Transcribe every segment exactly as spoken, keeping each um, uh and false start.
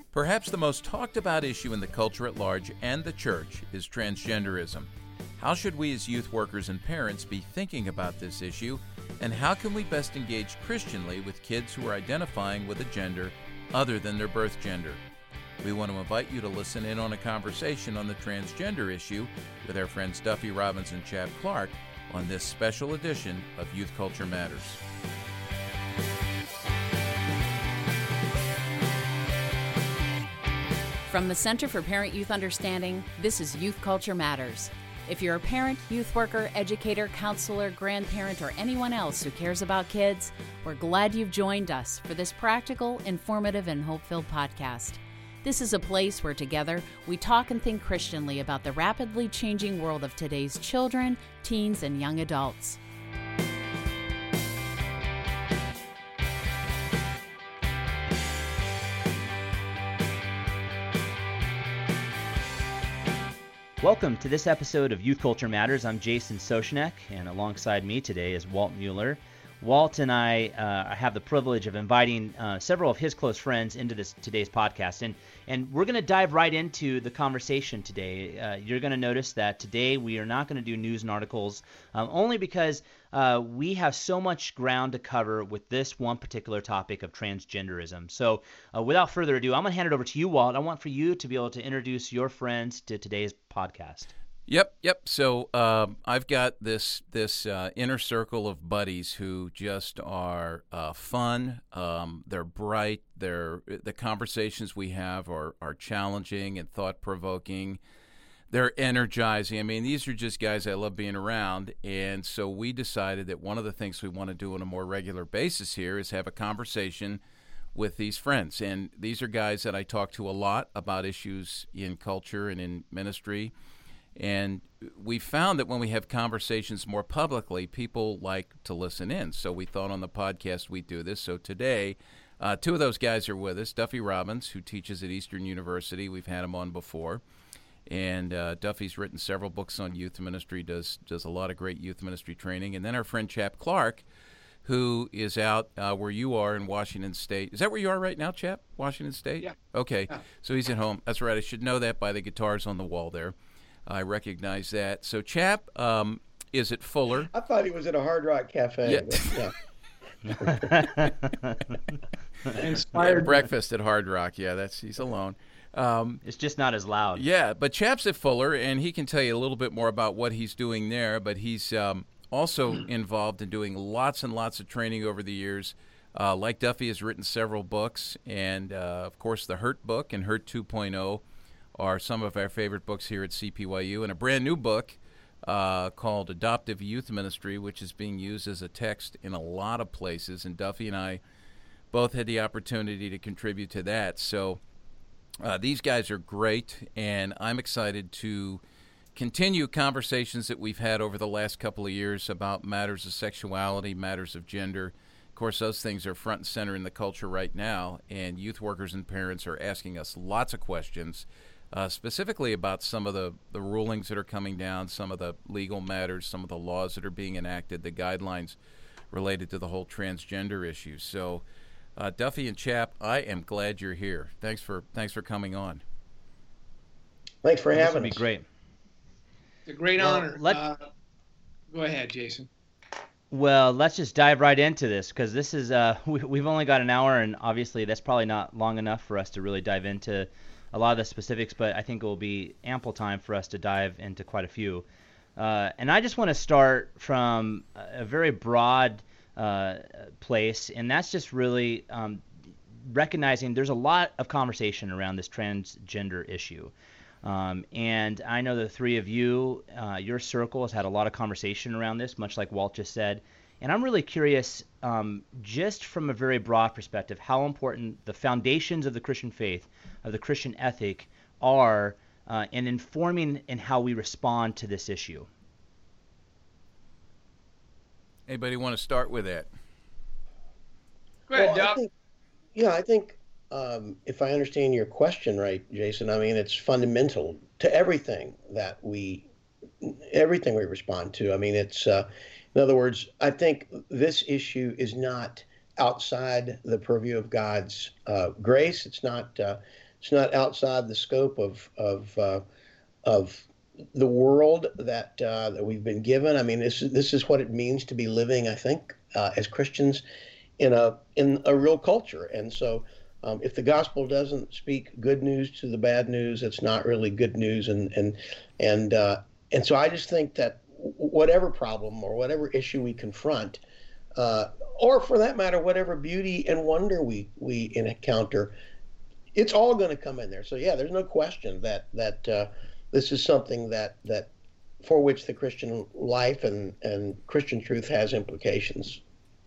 Perhaps the most talked about issue in the culture at large and the church is transgenderism. How should we as youth workers and parents be thinking about this issue, and how can we best engage Christianly with kids who are identifying with a gender other than their birth gender? We want to invite you to listen in on a conversation on the transgender issue with our friends Duffy Robbins and Chap Clark on this special edition of Youth Culture Matters. From the Center for Parent-Youth Understanding, this is Youth Culture Matters. If you're a parent, youth worker, educator, counselor, grandparent, or anyone else who cares about kids, we're glad you've joined us for this practical, informative, and hope-filled podcast. This is a place where together we talk and think Christianly about the rapidly changing world of today's children, teens, and young adults. Welcome to this episode of Youth Culture Matters. I'm Jason Soshnek, and alongside me today is Walt Mueller. Walt and I uh, have the privilege of inviting uh, several of his close friends into this today's podcast, and and we're going to dive right into the conversation today. Uh, you're going to notice that today we are not going to do news and articles, um, only because uh, we have so much ground to cover with this one particular topic of transgenderism. So uh, without further ado, I'm going to hand it over to you, Walt. I want for you to be able to introduce your friends to today's podcast. Yep, yep. So uh, I've got this this uh, inner circle of buddies who just are uh, fun. Um, they're bright. They're the conversations we have are are challenging and thought provoking. They're energizing. I mean, these are just guys I love being around. And so we decided that one of the things we want to do on a more regular basis here is have a conversation with these friends. And these are guys that I talk to a lot about issues in culture and in ministry. And we found that when we have conversations more publicly, people like to listen in. So we thought on the podcast we'd do this. So today, uh, two of those guys are with us. Duffy Robbins, who teaches at Eastern University. We've had him on before. And uh, Duffy's written several books on youth ministry, does does a lot of great youth ministry training. And then our friend Chap Clark, who is out uh, where you are in Washington State. Is that where you are right now, Chap? Washington State? Yeah. Okay. Yeah. So he's at home. That's right. I should know that by the guitars on the wall there. I recognize that. So Chap um, is at Fuller. I thought he was at a Hard Rock Cafe. Yeah. But, yeah. Inspired breakfast at Hard Rock. Yeah, that's he's alone. Um, it's just not as loud. Yeah, but Chap's at Fuller, and he can tell you a little bit more about what he's doing there. But he's um, also involved in doing lots and lots of training over the years. Uh, like Duffy has written several books, and uh, of course the Hurt book and Hurt two point oh are some of our favorite books here at C P Y U, and a brand new book uh, called Adoptive Youth Ministry, which is being used as a text in a lot of places, and Duffy and I both had the opportunity to contribute to that. So uh, these guys are great, and I'm excited to continue conversations that we've had over the last couple of years about matters of sexuality, matters of gender. Of course, those things are front and center in the culture right now, and youth workers and parents are asking us lots of questions, Uh, specifically about some of the, the rulings that are coming down, some of the legal matters, some of the laws that are being enacted, the guidelines related to the whole transgender issue. So, uh, Duffy and Chap, I am glad you're here. Thanks for thanks for coming on. Thanks for This having would us. be great. It's a great Well, honor. let- Uh, go ahead, Jason. Well, let's just dive right into this, because this is uh, we, we've only got an hour, and obviously that's probably not long enough for us to really dive into a lot of the specifics, but I think it will be ample time for us to dive into quite a few. Uh, and I just want to start from a very broad uh, place, and that's just really um, recognizing there's a lot of conversation around this transgender issue. Um, and I know the three of you, uh, your circle has had a lot of conversation around this, much like Walt just said. And I'm really curious, um, just from a very broad perspective, how important the foundations of the Christian faith, of the Christian ethic, are uh, in informing in how we respond to this issue. Anybody want to start with that? Go ahead, Well, I Doc. think, yeah, I think um, if I understand your question right, Jason, I mean, it's fundamental to everything that we, everything we respond to. I mean, it's, uh, in other words, I think this issue is not outside the purview of God's uh, grace. It's not uh, it's not outside the scope of of uh, of the world that uh, that we've been given. I mean, this this is what it means to be living, I think, uh, as Christians in a in a real culture. And so, um, if the gospel doesn't speak good news to the bad news, it's not really good news. And and and uh, and so, I just think that whatever problem or whatever issue we confront, uh, or for that matter, whatever beauty and wonder we we encounter, it's all going to come in there. So yeah, there's no question that that uh, this is something that that for which the Christian life and and Christian truth has implications.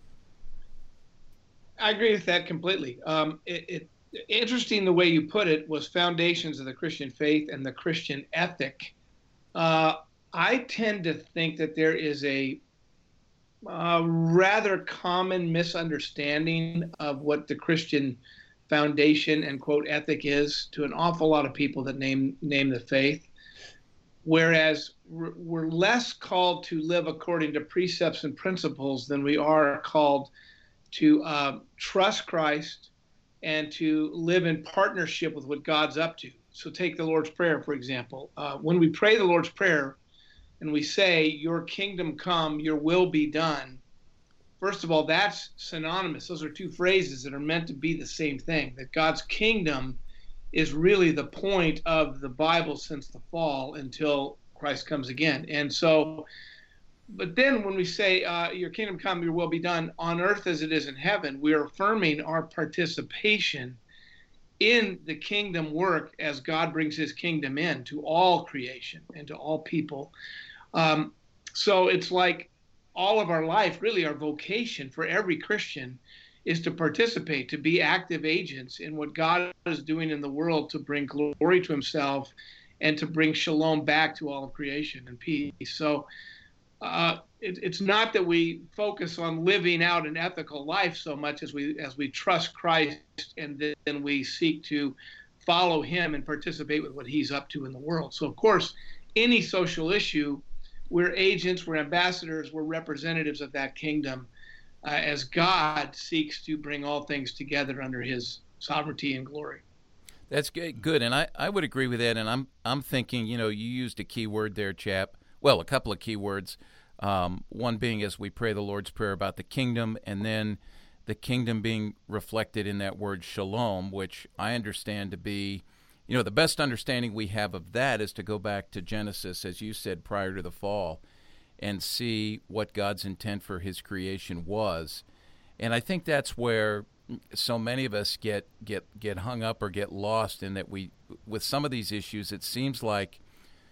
I agree with that completely. Um, it, it interesting the way you put it was foundations of the Christian faith and the Christian ethic. Uh, I tend to think that there is a uh, rather common misunderstanding of what the Christian foundation and quote ethic is to an awful lot of people that name name the faith, whereas we're, we're less called to live according to precepts and principles than we are called to uh, trust Christ and to live in partnership with what God's up to. So take the Lord's Prayer, for example. Uh, when we pray the Lord's Prayer and we say, your kingdom come, your will be done, first of all, that's synonymous. Those are two phrases that are meant to be the same thing, that God's kingdom is really the point of the Bible since the fall until Christ comes again. And so, but then when we say, uh, your kingdom come, your will be done on earth as it is in heaven, we are affirming our participation in the kingdom work as God brings his kingdom in to all creation and to all people. Um, so it's like all of our life, really our vocation for every Christian is to participate, to be active agents in what God is doing in the world to bring glory to himself and to bring shalom back to all of creation and peace. So uh, it, it's not that we focus on living out an ethical life so much as we as we trust Christ and then we seek to follow him and participate with what he's up to in the world. So, of course, any social issue, we're agents, we're ambassadors, we're representatives of that kingdom uh, as God seeks to bring all things together under his sovereignty and glory. That's good, good. And I, I would agree with that. And I'm I'm thinking, you know, you used a key word there, chap. Well, a couple of key words. Um, one being as we pray the Lord's Prayer about the kingdom, and then the kingdom being reflected in that word shalom, which I understand to be, you know, the best understanding we have of that is to go back to Genesis, as you said, prior to the fall, and see what God's intent for his creation was. And I think that's where so many of us get get get hung up or get lost in that we, with some of these issues, it seems like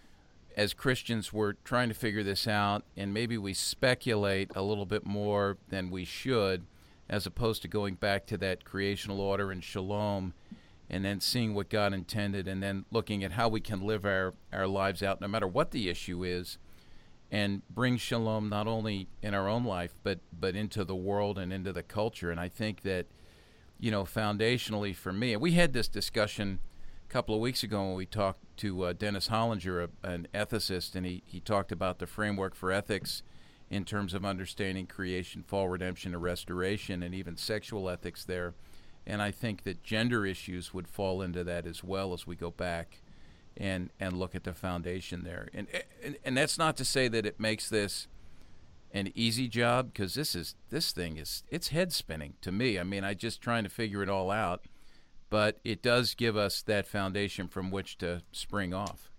as Christians we're trying to figure this out, and maybe we speculate a little bit more than we should, as opposed to going back to that creational order and shalom, and then seeing what God intended, and then looking at how we can live our, our lives out no matter what the issue is, and bring shalom not only in our own life, but, but into the world and into the culture. And I think that, you know, foundationally for me, and we had this discussion a couple of weeks ago when we talked to uh, Dennis Hollinger, a, an ethicist, and he, he talked about the framework for ethics in terms of understanding creation, fall, redemption, and restoration, and even sexual ethics there. And I think that gender issues would fall into that as well as we go back and and look at the foundation there. And and, and that's not to say that it makes this an easy job, because this is this thing is it's head spinning to me. I mean, I just trying to figure it all out, but it does give us that foundation from which to spring off.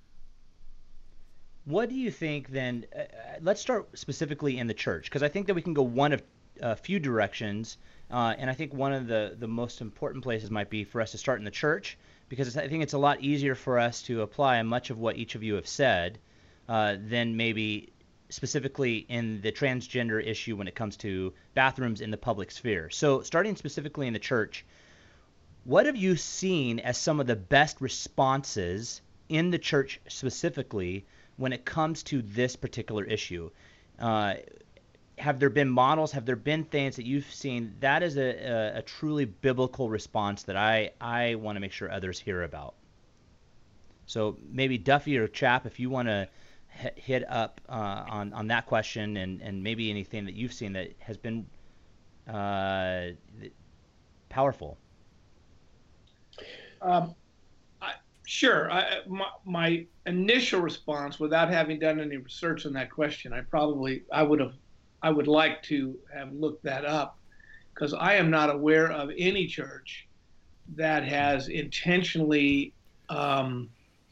What do you think then? Uh, let's start specifically in the church, because I think that we can go one of a few directions, uh, and I think one of the, the most important places might be for us to start in the church, because I think it's a lot easier for us to apply much of what each of you have said uh, than maybe specifically in the transgender issue when it comes to bathrooms in the public sphere. So starting specifically in the church, what have you seen as some of the best responses in the church specifically when it comes to this particular issue? Uh, have there been models? Have there been things that you've seen that is a, a, a truly biblical response that I, I want to make sure others hear about? So maybe Duffy or Chap, if you want to h- hit up uh, on, on that question, and, and maybe anything that you've seen that has been uh, powerful. Um, I, sure. I, my, my initial response, without having done any research on that question, I probably I would have I would like to have looked that up, because I am not aware of any church that has intentionally um,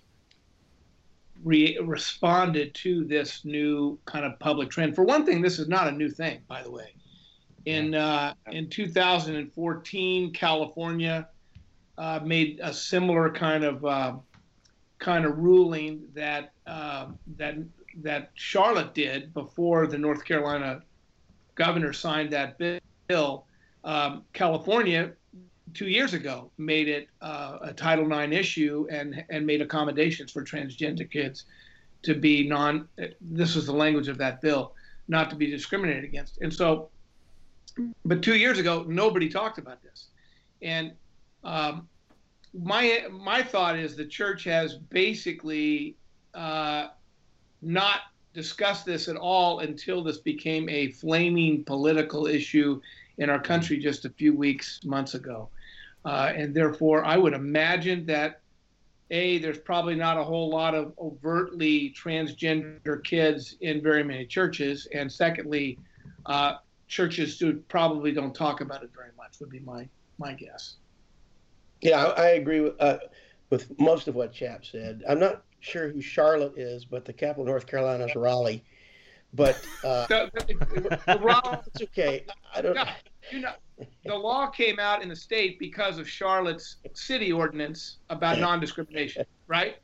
re- responded to this new kind of public trend. For one thing, this is not a new thing, by the way. In uh, in two thousand fourteen, California uh, made a similar kind of uh, kind of ruling that uh, that that Charlotte did before the North Carolina governor signed that bill. Um, California, two years ago, made it uh, a Title nine issue and and made accommodations for transgender kids to be non. This was the language of that bill, not to be discriminated against. And so, but two years ago, nobody talked about this. And um, my my thought is the church has basically uh, not discussed this at all until this became a flaming political issue in our country just a few weeks, months ago. Uh, and therefore, I would imagine that, A, there's probably not a whole lot of overtly transgender kids in very many churches. And secondly, uh, churches do, probably don't talk about it very much, would be my, my guess. Yeah, I, I agree with, uh, with most of what Chap said. I'm not sure who Charlotte is, but the capital of North Carolina is Raleigh. But uh, the, the, the Raleigh, it's okay. I don't. Yeah, you know, the law came out in the state because of Charlotte's city ordinance about non-discrimination, right?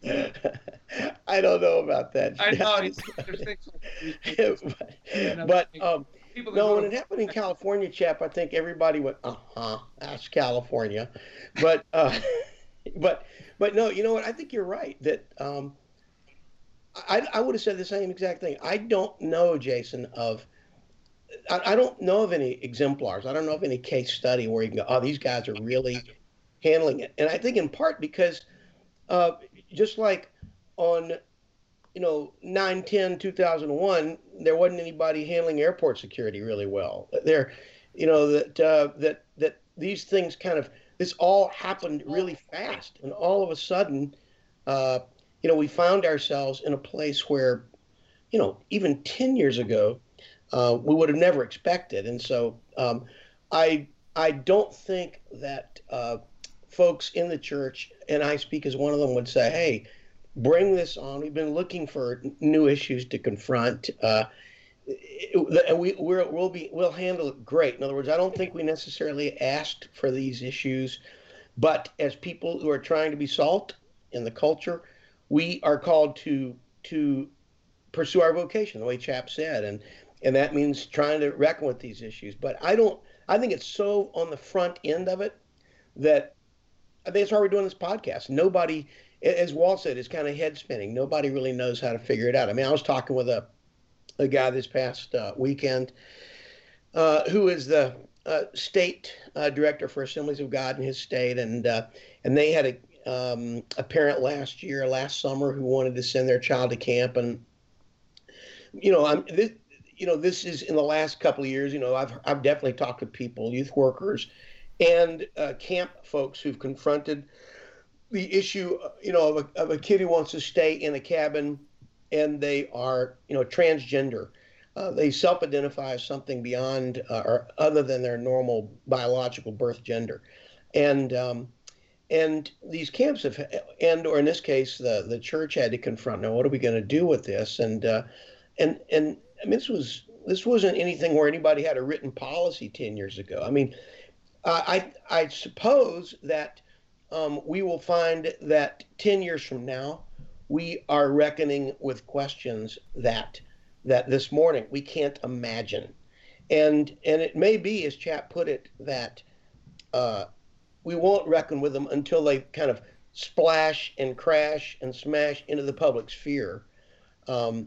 I don't know about that. I know. It's, there's things like, but um, no, when it happened in California, Chap, I think everybody went, uh-huh, that's California. But uh, but but no, you know what? I think you're right that. Um, I, I would have said the same exact thing. I don't know, Jason, of I, I don't know of any exemplars. I don't know of any case study where you can go, oh, these guys are really handling it. And I think in part because uh, just like on, you know, nine ten two thousand one, there wasn't anybody handling airport security really well. There, you know, that uh, that that these things kind of, this all happened really fast. And all of a sudden, uh, you know, we found ourselves in a place where, you know, even ten years ago, uh, we would have never expected. And so um, I I don't think that uh, folks in the church, and I speak as one of them, would say, hey, bring this on. We've been looking for new issues to confront. Uh, and we we're, we'll be we'll handle it great. In other words, I don't think we necessarily asked for these issues, but as people who are trying to be salt in the culture, we are called to to pursue our vocation, the way Chap said, and and that means trying to reckon with these issues. But I don't. I think it's so on the front end of it that I think it's why we're doing this podcast. Nobody, as Walt said, is kind of head spinning. Nobody really knows how to figure it out. I mean, I was talking with a a guy this past uh, weekend uh, who is the uh, state uh, director for Assemblies of God in his state, and uh, and they had a Um, a parent last year, last summer, who wanted to send their child to camp, and you know, I'm this, you know, this is in the last couple of years. You know, I've I've definitely talked to people, youth workers, and uh, camp folks who've confronted the issue, you know, of a, of a kid who wants to stay in a cabin, and they are, you know, transgender. Uh, they self-identify as something beyond uh, or other than their normal biological birth gender, and um, And these camps have, and or in this case, the, the church had to confront. Now, what are we going to do with this? And uh, and and I mean, this was this wasn't anything where anybody had a written policy ten years ago. I mean, I I suppose that um, we will find that ten years from now, we are reckoning with questions that that this morning we can't imagine, and and it may be, as Chap put it, that. Uh, we won't reckon with them until they kind of splash and crash and smash into the public sphere. Um,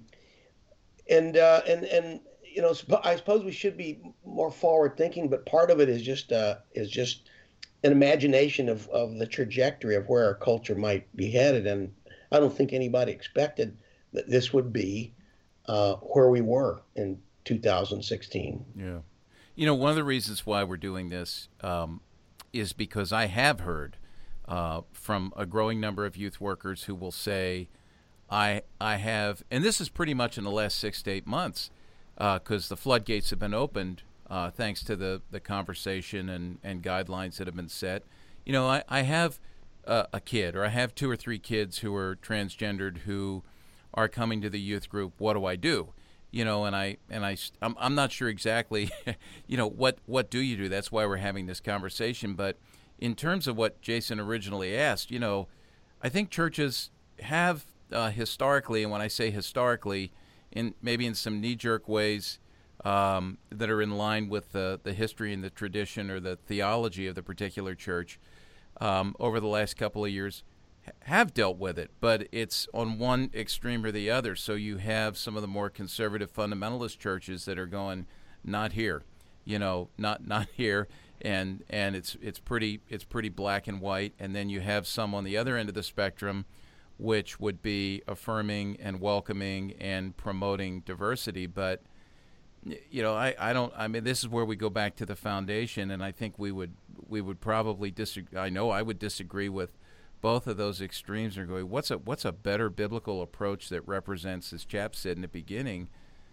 and, uh, and, and, you know, I suppose we should be more forward thinking, but part of it is just, uh, is just an imagination of, of the trajectory of where our culture might be headed. And I don't think anybody expected that this would be uh, where we were in two thousand sixteen. Yeah. You know, one of the reasons why we're doing this, um, is because I have heard uh, from a growing number of youth workers who will say, I I have, and this is pretty much in the last six to eight months, because uh, the floodgates have been opened uh, thanks to the, the conversation and, and guidelines that have been set. You know, I, I have uh, a kid, or I have two or three kids who are transgendered who are coming to the youth group. What do I do? You know, and I and I I'm, I'm not sure exactly. You know, what what do you do? That's why we're having this conversation. But in terms of what Jason originally asked, you know, I think churches have uh, historically, and when I say historically, in maybe in some knee-jerk ways um, that are in line with the the history and the tradition or the theology of the particular church, um, over the last couple of years, have dealt with it, but it's on one extreme or the other. So you have some of the more conservative fundamentalist churches that are going, not here, you know, not not here, and and it's it's pretty it's pretty black and white. And then you have some on the other end of the spectrum, which would be affirming and welcoming and promoting diversity. But you know, I, I don't. I mean, this is where we go back to the foundation, and I think we would we would probably disagree. I know I would disagree with both of those extremes. Are going, what's a what's a better biblical approach that represents, as Chap said in the beginning,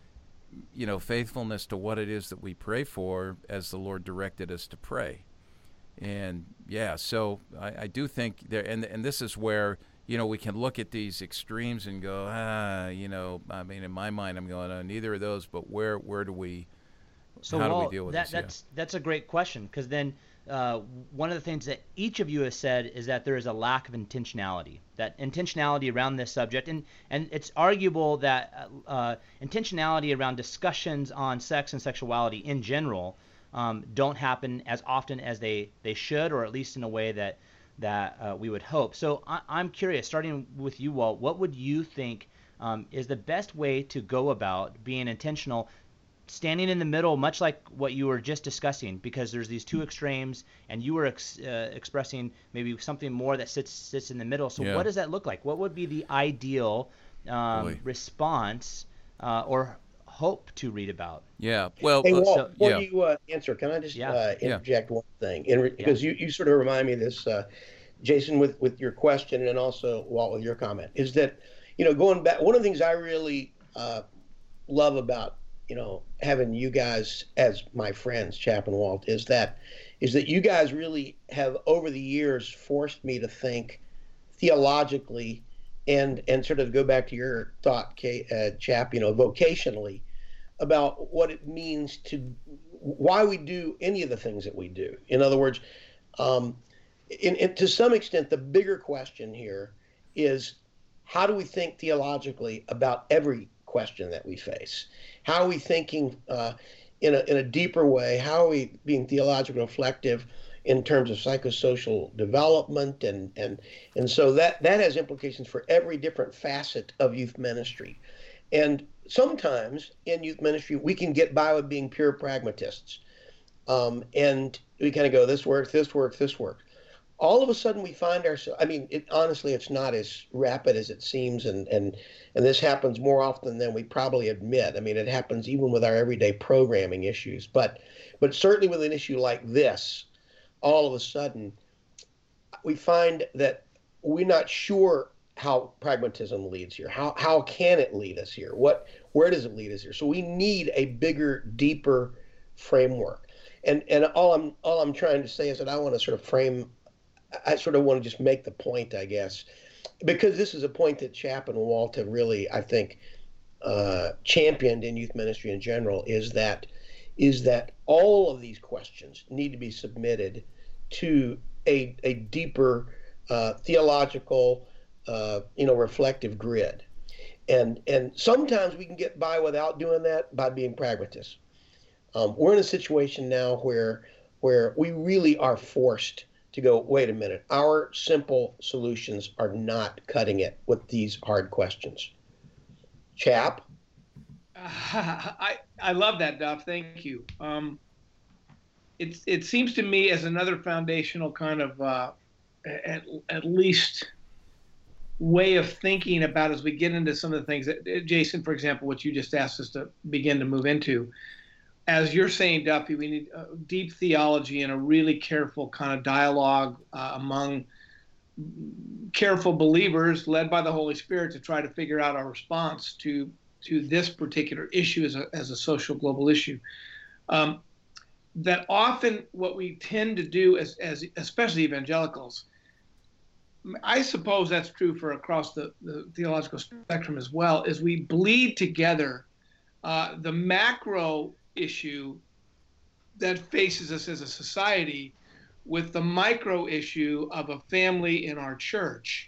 you know, faithfulness to what it is that we pray for as the Lord directed us to pray. And yeah, so I, I do think there, and and this is where, you know, we can look at these extremes and go, ah, you know, I mean, in my mind, I'm going, oh, neither of those, but where where do we, so how Walt, do we deal with that, this? That's yeah. that's a great question, because then uh, one of the things that each of you has said is that there is a lack of intentionality, that intentionality around this subject, and and it's arguable that uh, intentionality around discussions on sex and sexuality in general um, don't happen as often as they they should, or at least in a way that that uh, we would hope. So I, I'm curious, starting with you, Walt, what would you think um, is the best way to go about being intentional, standing in the middle, much like what you were just discussing, because there's these two extremes, and you were ex- uh, expressing maybe something more that sits sits in the middle. So yeah. What does that look like? What would be the ideal um, response uh, or hope to read about? Yeah. Well, hey, Walt, so, before yeah. you uh, answer, can I just yeah. uh, interject yeah. one thing? In re- yeah. Because you, you sort of remind me of this, uh, Jason, with, with your question, and also Walt with your comment, is that, you know, going back, one of the things I really uh, love about, you know, having you guys as my friends, Chap and Walt, is that is that you guys really have over the years forced me to think theologically and and sort of go back to your thought, uh, Chap, you know, vocationally about what it means to why we do any of the things that we do. In other words, um, in, in, to some extent, the bigger question here is how do we think theologically about every question that we face? How are we thinking uh, in a in a deeper way? How are we being theologically reflective in terms of psychosocial development? And and and so that that has implications for every different facet of youth ministry. And sometimes in youth ministry, we can get by with being pure pragmatists. Um, and we kind of go, this works, this works, this works. All of a sudden we find ourselves, I mean, it, honestly, it's not as rapid as it seems. And, and, and this happens more often than we probably admit. I mean, it happens even with our everyday programming issues. But, but certainly with an issue like this, all of a sudden, we find that we're not sure how pragmatism leads here. How how can it lead us here? What where does it lead us here? So we need a bigger, deeper framework. And and all I'm all I'm trying to say is that I want to sort of frame. I sort of want to just make the point, I guess, because this is a point that Chap and Walt have really, I think, uh, championed in youth ministry in general. Is that is that all of these questions need to be submitted to a a deeper uh, theological. Uh, you know, reflective grid. And and sometimes we can get by without doing that by being pragmatists. Um, we're in a situation now where where we really are forced to go, wait a minute, our simple solutions are not cutting it with these hard questions. Chap? Uh, I, I love that, Duff. Thank you. Um, it, it seems to me as another foundational kind of, uh, at, at least, way of thinking about as we get into some of the things that, Jason, for example, what you just asked us to begin to move into. As you're saying, Duffy, we need uh, deep theology and a really careful kind of dialogue uh, among careful believers led by the Holy Spirit to try to figure out our response to to this particular issue as a, as a social global issue. Um, that often what we tend to do as, as especially evangelicals, I suppose that's true for across the, the theological spectrum as well, is we bleed together uh, the macro issue that faces us as a society with the micro issue of a family in our church.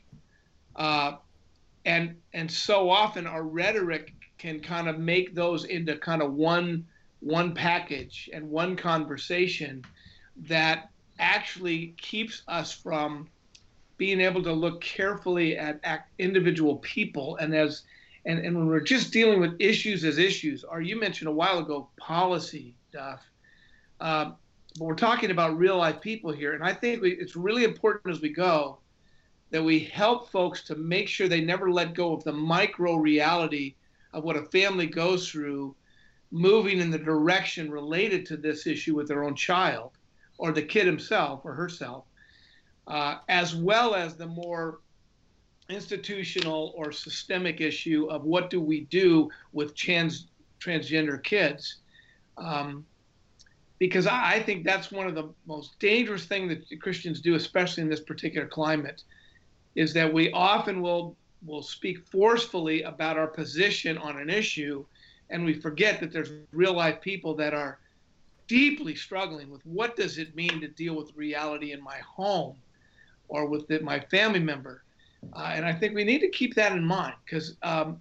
Uh, and and so often our rhetoric can kind of make those into kind of one one package and one conversation that actually keeps us from being able to look carefully at, at individual people. And as and, and when we're just dealing with issues as issues, or you mentioned a while ago, policy, Duff, uh, but we're talking about real life people here. And I think we, it's really important as we go that we help folks to make sure they never let go of the micro reality of what a family goes through, moving in the direction related to this issue with their own child or the kid himself or herself, uh, as well as the more institutional or systemic issue of what do we do with trans transgender kids. Um, because I, I think that's one of the most dangerous things that Christians do, especially in this particular climate, is that we often will will speak forcefully about our position on an issue, and we forget that there's real life people that are deeply struggling with what does it mean to deal with reality in my home or with the, my family member. Uh, and I think we need to keep that in mind, because um,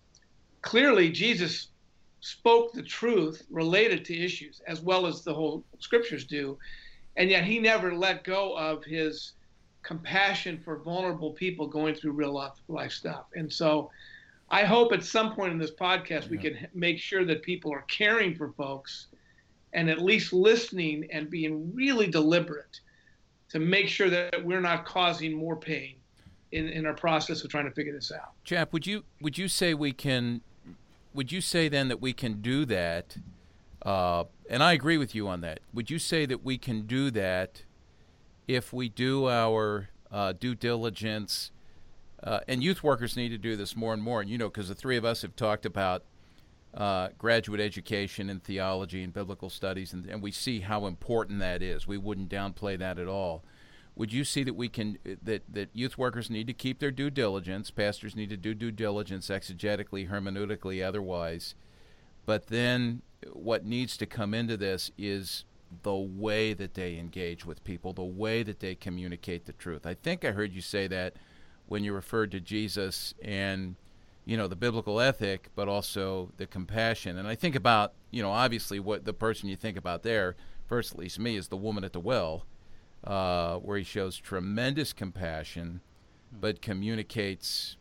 clearly Jesus spoke the truth related to issues as well as the whole scriptures do, and yet he never let go of his compassion for vulnerable people going through real life, life stuff. And so I hope at some point in this podcast we can make sure that people are caring for folks and at least listening and being really deliberate to make sure that we're not causing more pain in, in our process of trying to figure this out. Chap, would you would you say we can would you say then that we can do that? Uh, and I agree with you on that. Would you say that we can do that if we do our uh, due diligence? Uh, and youth workers need to do this more and more. And, you know, because the three of us have talked about uh, graduate education in theology and biblical studies, and, and we see how important that is. We wouldn't downplay that at all. Would you see that we can that, that youth workers need to keep their due diligence, pastors need to do due diligence exegetically, hermeneutically, otherwise, but then what needs to come into this is the way that they engage with people, the way that they communicate the truth? I think I heard you say that when you referred to Jesus and, you know, the biblical ethic, but also the compassion. And I think about, you know, obviously what the person you think about there, first at least me, is the woman at the well, uh, where he shows tremendous compassion, but communicates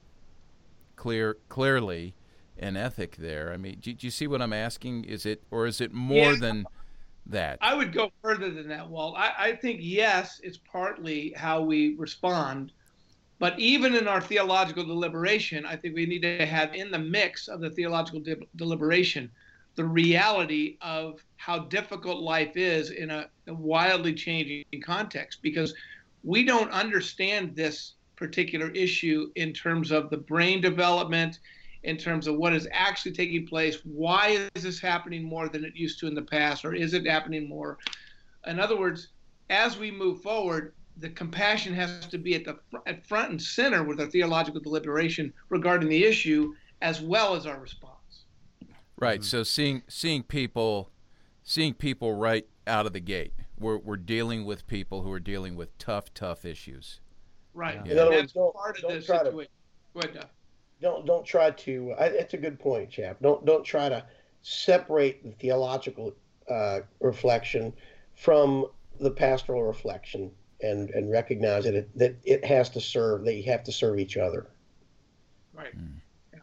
clear clearly an ethic there. I mean, do, do you see what I'm asking? Is it, or is it more Yeah. than that? I would go further than that, Walt. I, I think, yes, it's partly how we respond. But even in our theological deliberation, I think we need to have in the mix of the theological de- deliberation the reality of how difficult life is in a, a wildly changing context, because we don't understand this particular issue in terms of the brain development, in terms of what is actually taking place. Why is this happening more than it used to in the past, or is it happening more? In other words, as we move forward, the compassion has to be at the fr- at front and center with our theological deliberation regarding the issue, as well as our response. Right. Mm-hmm. So seeing seeing people, seeing people right out of the gate. We're we're dealing with people who are dealing with tough, tough issues. Right. Yeah. In other That's words, don't, part of don't the try to situation. Go ahead, Duff. don't don't try to. I, it's a good point, chap. Don't don't try to separate the theological uh, reflection from the pastoral reflection, and and recognize that it, that it has to serve. That you have to serve each other. Right. Mm.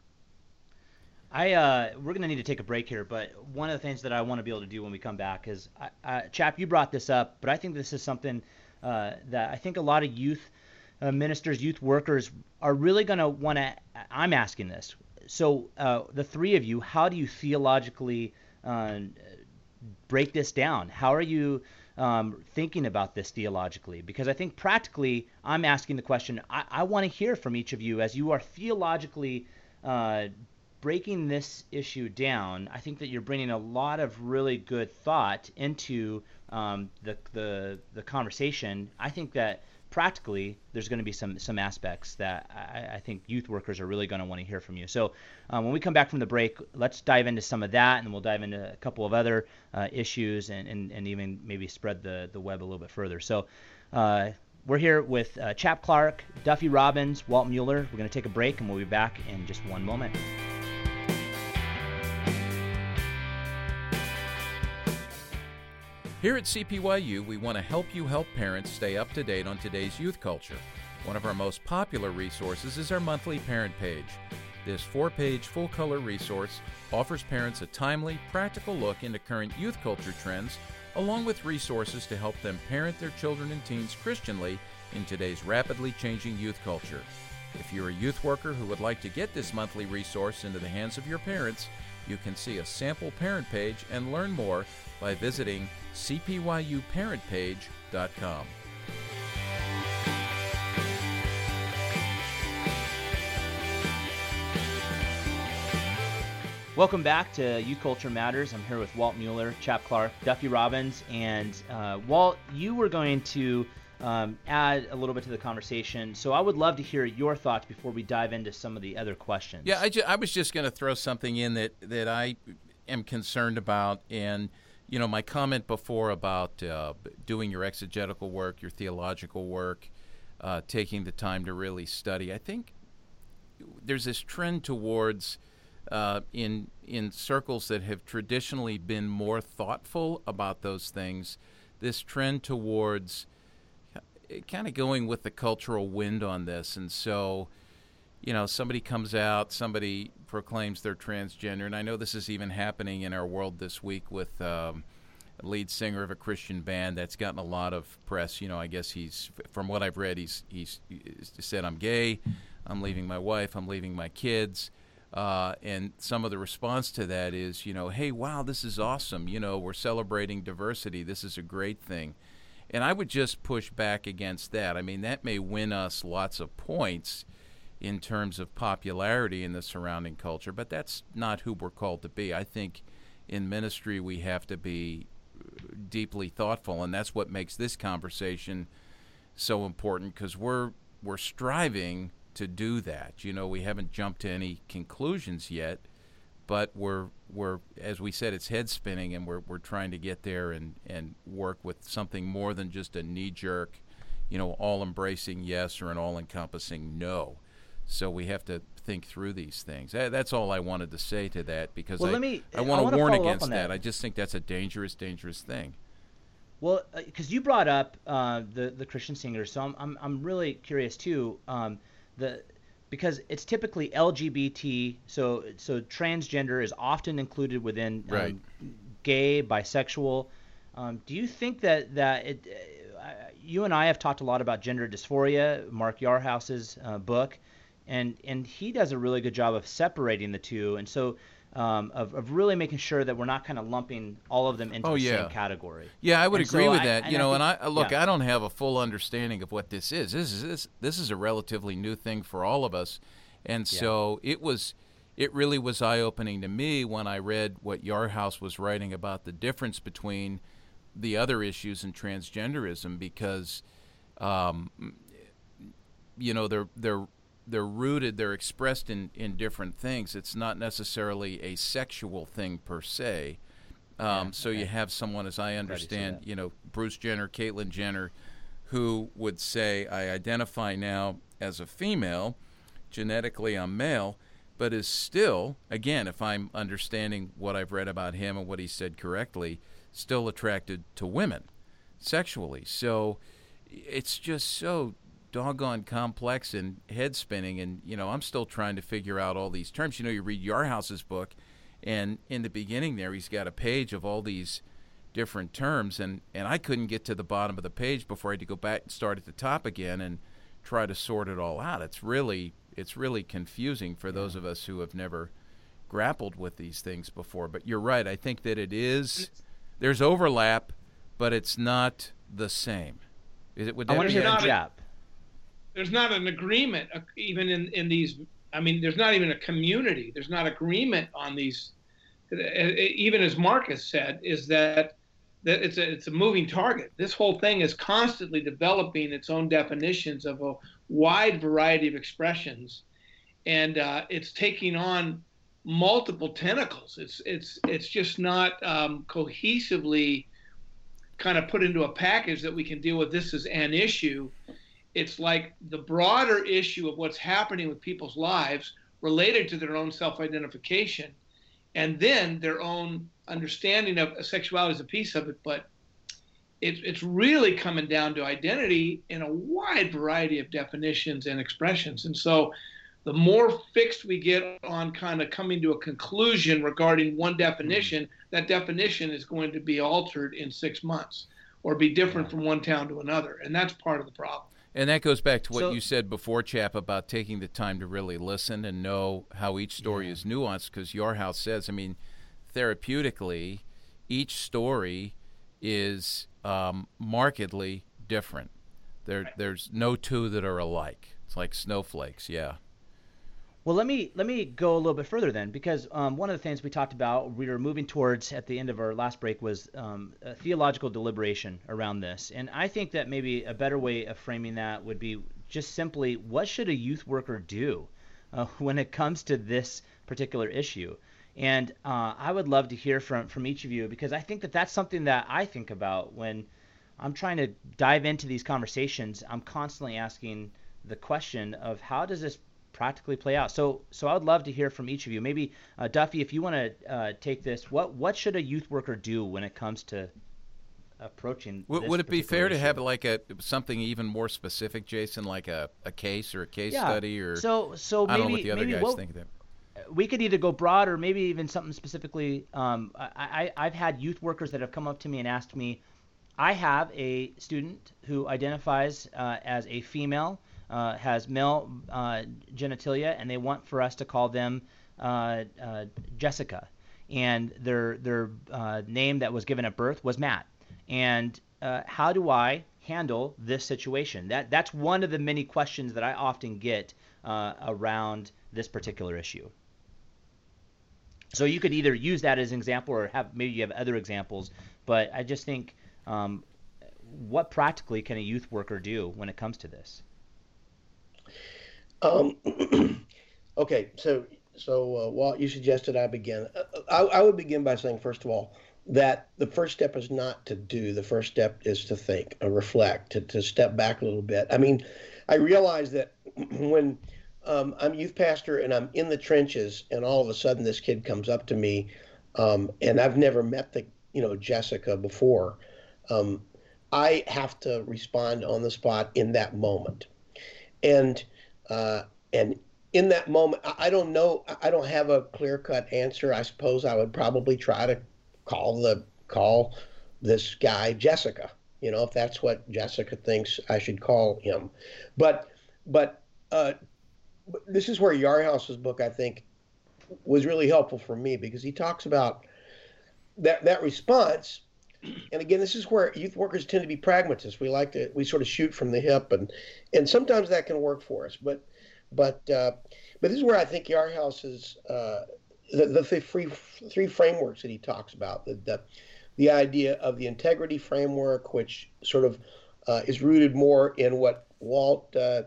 I uh, we're gonna need to take a break here, but one of the things that I want to be able to do when we come back is, I, I, Chap, you brought this up, but I think this is something uh, that I think a lot of youth uh, ministers, youth workers are really gonna want to. I'm asking this. So uh, the three of you, how do you theologically uh, break this down. How are you um, thinking about this theologically? Because I think practically, I'm asking the question. I, I want to hear from each of you as you are theologically uh, breaking this issue down. I think that you're bringing a lot of really good thought into um, the the the conversation. I think that practically there's going to be some some aspects that I, I think youth workers are really going to want to hear from you. So um, when we come back from the break, let's dive into some of that, and then we'll dive into a couple of other uh, issues, and, and, and even maybe spread the, the web a little bit further. So uh, we're here with uh, Chap Clark, Duffy Robbins, Walt Mueller. We're going to take a break, and we'll be back in just one moment. Here at C P Y U, we want to help you help parents stay up to date on today's youth culture. One of our most popular resources is our monthly parent page. This four-page full-color resource offers parents a timely, practical look into current youth culture trends, along with resources to help them parent their children and teens Christianly in today's rapidly changing youth culture. If you're a youth worker who would like to get this monthly resource into the hands of your parents, you can see a sample parent page and learn more by visiting c p y u parent page dot com. Welcome back to Youth Culture Matters. I'm here with Walt Mueller, Chap Clark, Duffy Robbins, and uh, Walt, you were going to um, add a little bit to the conversation. So I would love to hear your thoughts before we dive into some of the other questions. Yeah, I, ju- I was just going to throw something in that, that I am concerned about. And, you know, my comment before about uh, doing your exegetical work, your theological work, uh, taking the time to really study. I think there's this trend towards, uh, in in circles that have traditionally been more thoughtful about those things, this trend towards kind of going with the cultural wind on this. And so, you know, somebody comes out, somebody proclaims they're transgender, and I know this is even happening in our world this week with um, a lead singer of a Christian band that's gotten a lot of press. You know, I guess he's, from what I've read, he's he's, he's said, I'm gay, I'm leaving my wife, I'm leaving my kids. Uh, and some of the response to that is, you know, hey, wow, this is awesome. You know, we're celebrating diversity. This is a great thing. And I would just push back against that. I mean, that may win us lots of points in terms of popularity in the surrounding culture, but that's not who we're called to be. I think in ministry we have to be deeply thoughtful, and that's what makes this conversation so important, because we're we're striving to do that. You know, we haven't jumped to any conclusions yet, but we're we're as we said, it's head spinning, and we're we're trying to get there and and work with something more than just a knee jerk, you know, all embracing yes or an all encompassing no. So we have to think through these things. That's all I wanted to say to that, because well, I, let me, I want to warn against that. that. I just think that's a dangerous, dangerous thing. Well, because uh, you brought up uh, the the Christian singers, so I'm I'm I'm really curious too. Um, the because it's typically L G B T, so so transgender is often included within um, right. gay, bisexual. Um, do you think that that it? Uh, you and I have talked a lot about gender dysphoria, Mark Yarhouse's uh, book, and and he does a really good job of separating the two, and so. Um, of, of really making sure that we're not kind of lumping all of them into oh, the yeah. same category. Yeah, I would and agree so with I, that. and You I know, think, and I look, yeah. I don't have a full understanding of what this is. This is this, this is a relatively new thing for all of us, and so yeah. it was, it really was eye-opening to me when I read what Yarhouse was writing about the difference between the other issues in transgenderism, because, um, you know, they're they're. they're rooted, they're expressed in, in different things. It's not necessarily a sexual thing per se. Um, yeah, so okay. you have someone, as I understand, you know, Bruce Jenner, Caitlyn Jenner, who would say, I identify now as a female, genetically I'm male, but is still, again, if I'm understanding what I've read about him and what he said correctly, still attracted to women sexually. So it's just so doggone complex and head spinning, and you know I'm still trying to figure out all these terms. You know, you read Yarhouse's book, and in the beginning there he's got a page of all these different terms, and and I couldn't get to the bottom of the page before I had to go back and start at the top again and try to sort it all out. It's really it's really confusing for those of us who have never grappled with these things before. But you're right. I think that it is there's overlap, but it's not the same. Is it? Would that I want to be hear a- from Jap. There's not an agreement, uh, even in, in these. I mean, there's not even a community. There's not agreement on these. Uh, Even as Marcus said, is that that it's a it's a moving target. This whole thing is constantly developing its own definitions of a wide variety of expressions, and uh, it's taking on multiple tentacles. It's it's it's just not um, cohesively kind of put into a package that we can deal with this as an issue. It's like the broader issue of what's happening with people's lives related to their own self-identification, and then their own understanding of sexuality as a piece of it. But it's it's really coming down to identity in a wide variety of definitions and expressions. And so the more fixed we get on kind of coming to a conclusion regarding one definition, that definition is going to be altered in six months or be different from one town to another. And that's part of the problem. And that goes back to what So- you said before, Chap, about taking the time to really listen and know how each story Yeah. is nuanced, because your house says, I mean, therapeutically, each story is um, markedly different. There, There's no two that are alike. It's like snowflakes, yeah. Well, let me let me go a little bit further then, because um, one of the things we talked about, we were moving towards at the end of our last break, was um, a theological deliberation around this. And I think that maybe a better way of framing that would be just simply, what should a youth worker do uh, when it comes to this particular issue? And uh, I would love to hear from, from each of you, because I think that that's something that I think about when I'm trying to dive into these conversations. I'm constantly asking the question of, how does this practically play out? So so I would love to hear from each of you. Maybe uh, Duffy, if you want to uh, take this, what what should a youth worker do when it comes to approaching Would, this would it be particular fair to issue? have like a something even more specific, Jason, like a, a case or a case Yeah. study, or So so I maybe don't know what the other maybe guys what, think of that. we could either go broad or maybe even something specifically. Um, I, I I've had youth workers that have come up to me and asked me, I have a student who identifies uh, as a female, uh, has male uh, genitalia, and they want for us to call them uh, uh, Jessica, and their their uh, name that was given at birth was Matt. And uh, how do I handle this situation? That that's one of the many questions that I often get uh, around this particular issue. So you could either use that as an example, or have maybe you have other examples. But I just think, um, what practically can a youth worker do when it comes to this? Um, okay, so so uh, Walt, you suggested I begin. I, I would begin by saying, first of all, that the first step is not to do. The first step is to think, or reflect, to, to step back a little bit. I mean, I realize that when um, I'm youth pastor and I'm in the trenches, and all of a sudden this kid comes up to me, um, and I've never met the you know Jessica before. Um, I have to respond on the spot in that moment, and uh, and in that moment, I don't know. I don't have a clear-cut answer. I suppose I would probably try to call the call this guy Jessica. You know, if that's what Jessica thinks I should call him. But but uh, this is where Yarhouse's book, I think, was really helpful for me, because he talks about that that response. And again, this is where youth workers tend to be pragmatists. We like to we sort of shoot from the hip, and and sometimes that can work for us. But but uh, but this is where I think Yarhouse's uh, the the three three frameworks that he talks about, the the, the idea of the integrity framework, which sort of uh, is rooted more in what Walt uh,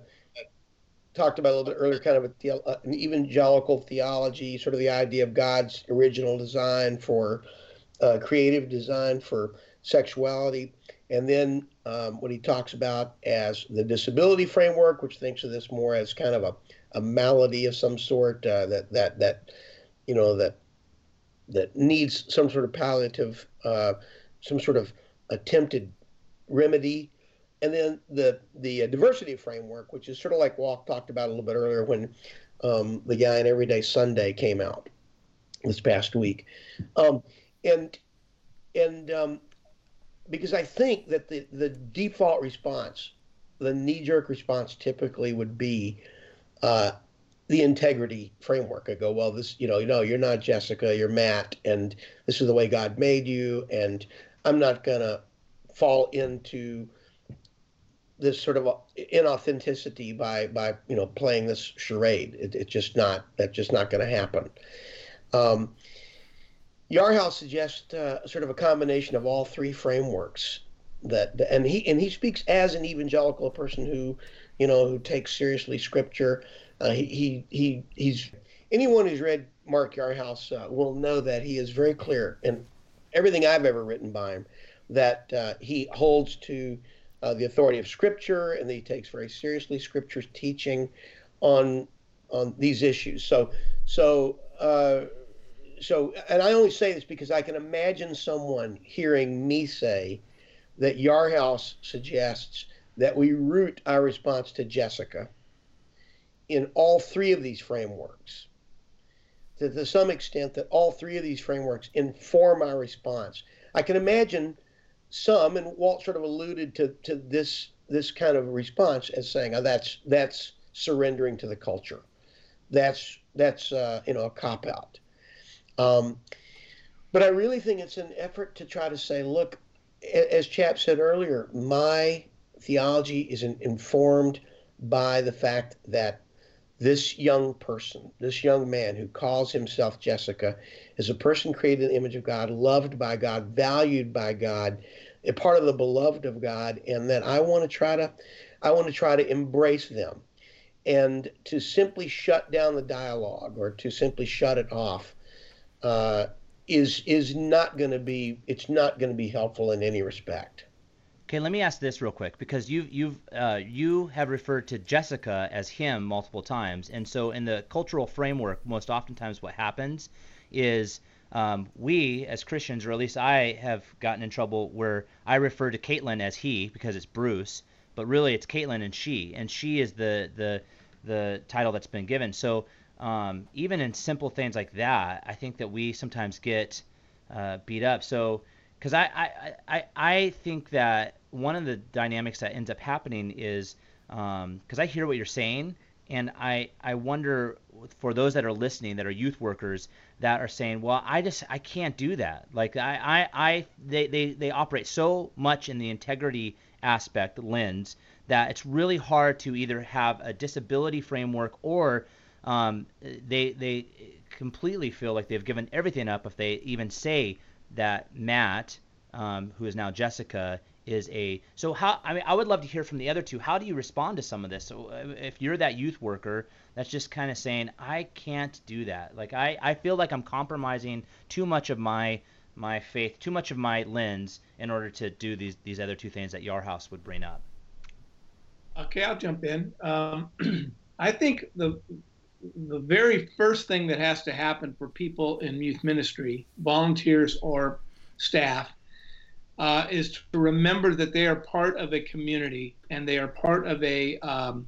talked about a little bit earlier, kind of a the, uh, an evangelical theology, sort of the idea of God's original design for uh, creative design for sexuality. And then um, what he talks about as the disability framework, which thinks of this more as kind of a, a malady of some sort, uh, that that that you know that that needs some sort of palliative, uh, some sort of attempted remedy. And then the the uh, diversity framework, which is sort of like Walt talked about a little bit earlier when um, the guy in Everyday Sunday came out this past week, um, and and um, because I think that the the default response, the knee-jerk response, typically would be uh, the integrity framework. I go, well, this, you know, you know, you're not Jessica, you're Matt, and this is the way God made you, and I'm not gonna fall into this sort of inauthenticity by by you know playing this charade. It, it's just not that's just not going to happen. Um, Yarhouse suggests uh, sort of a combination of all three frameworks. That and he and he speaks as an evangelical, person who, you know, who takes seriously Scripture. Uh, he, he he he's anyone who's read Mark Yarhouse uh, will know that he is very clear in everything I've ever written by him, that uh, he holds to uh, the authority of Scripture, and that he takes very seriously Scripture's teaching on on these issues. So so uh, so, and I only say this because I can imagine someone hearing me say that Yarhouse suggests that we root our response to Jessica in all three of these frameworks. To, to some extent, that all three of these frameworks inform our response. I can imagine some, and Walt sort of alluded to, to this this kind of response as saying, "Oh, that's that's surrendering to the culture. That's that's uh, you know a cop out." Um, but I really think it's an effort to try to say, look, as Chap said earlier, my theology is informed by the fact that this young person, this young man who calls himself Jessica, is a person created in the image of God, loved by God, valued by God, a part of the beloved of God, and that I want to try to, I want to try to embrace them, and to simply shut down the dialogue or to simply shut it off uh, is is not going to be, it's not going to be helpful in any respect. Okay, let me ask this real quick, because you you've uh, you have referred to Jessica as him multiple times, and so in the cultural framework, most oftentimes what happens is um, we as Christians, or at least I have gotten in trouble where I refer to Caitlin as he because it's Bruce, but really it's Caitlin and she, and she is the the the title that's been given. So um, even in simple things like that, I think that we sometimes get uh, beat up. So. Because I, I, I, I think that one of the dynamics that ends up happening is um, because I hear what you're saying, and I, I wonder for those that are listening that are youth workers that are saying, well, I just I can't do that. Like I, I, I they, they, they operate so much in the integrity aspect lens that it's really hard to either have a disability framework or um, they they completely feel like they've given everything up if they even say that Matt, um, who is now Jessica, is a so how I mean I would love to hear from the other two. How do you respond to some of this? So if you're that youth worker that's just kind of saying, I can't do that. Like I, I feel like I'm compromising too much of my my faith, too much of my lens in order to do these these other two things that Yarhouse would bring up. Okay, I'll jump in. Um, I think the the very first thing that has to happen for people in youth ministry, volunteers or staff, uh, is to remember that they are part of a community and they are part of a um,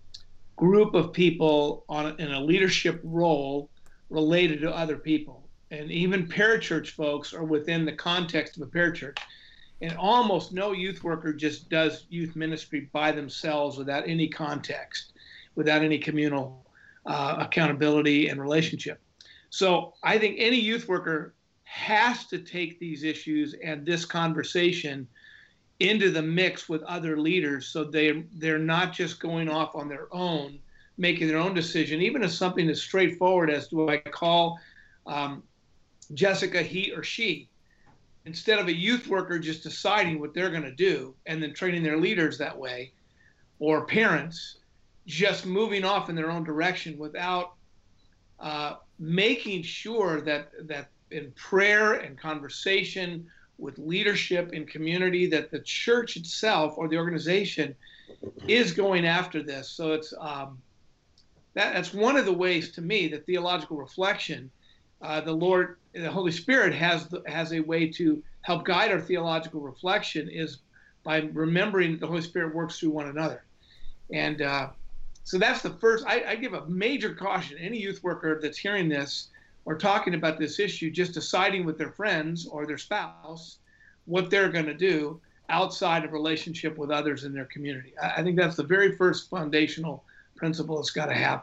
group of people on in a leadership role related to other people. And even parachurch folks are within the context of a parachurch. And almost no youth worker just does youth ministry by themselves without any context, without any communal Uh, accountability and relationship. So I think any youth worker has to take these issues and this conversation into the mix with other leaders, so they they're not just going off on their own, making their own decision, even if something as straightforward as, do I call um, Jessica he or she, instead of a youth worker just deciding what they're going to do and then training their leaders that way, or parents just moving off in their own direction without uh, making sure that that in prayer and conversation with leadership and community that the church itself or the organization is going after this. So it's um, that that's one of the ways to me that theological reflection, uh, the Lord, the Holy Spirit has the, has a way to help guide our theological reflection is by remembering that the Holy Spirit works through one another. And uh, So that's the first, I, I give a major caution, any youth worker that's hearing this or talking about this issue, just deciding with their friends or their spouse what they're going to do outside of relationship with others in their community. I, I think that's the very first foundational principle that's got to happen.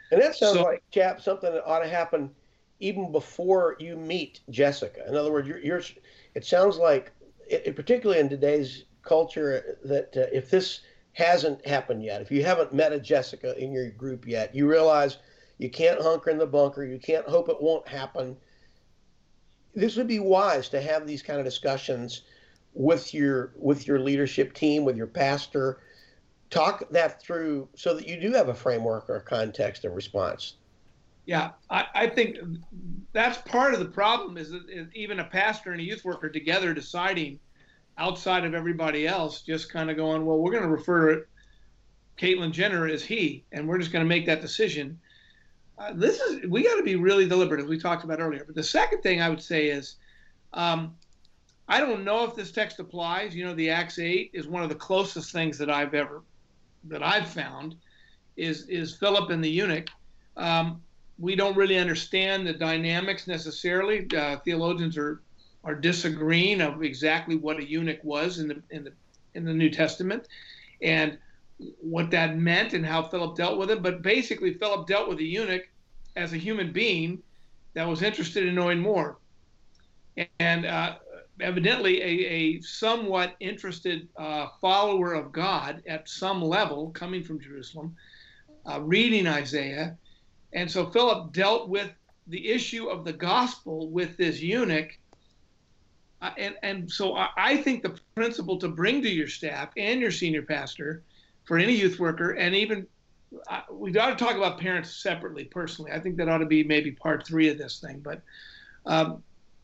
And that sounds So, like, chap, something that ought to happen even before you meet Jessica. In other words, you're, you're it sounds like, it, it, particularly in today's culture, that uh, if this hasn't happened yet, if you haven't met a Jessica in your group yet, you realize you can't hunker in the bunker, you can't hope it won't happen. This would be wise to have these kind of discussions with your with your leadership team, with your pastor. Talk that through so that you do have a framework or a context of response. Yeah, I, I think that's part of the problem is, that is even a pastor and a youth worker together deciding outside of everybody else, just kind of going, well, we're going to refer to Caitlyn Jenner as he, and we're just going to make that decision. Uh, this is, we got to be really deliberate, as we talked about earlier. But the second thing I would say is, um, I don't know if this text applies. You know, the Acts eight is one of the closest things that I've ever, that I've found, is is Philip and the eunuch. Um, we don't really understand the dynamics necessarily. Uh, theologians are are disagreeing of exactly what a eunuch was in the in the in the New Testament, and what that meant and how Philip dealt with it. But basically, Philip dealt with the eunuch as a human being that was interested in knowing more, and uh, evidently a, a somewhat interested uh, follower of God at some level, coming from Jerusalem, uh, reading Isaiah. And so Philip dealt with the issue of the gospel with this eunuch. Uh, and, and so I, I think the principle to bring to your staff and your senior pastor, for any youth worker, and even uh, we ought to talk about parents separately, personally. I think that ought to be maybe part three of this thing. But um,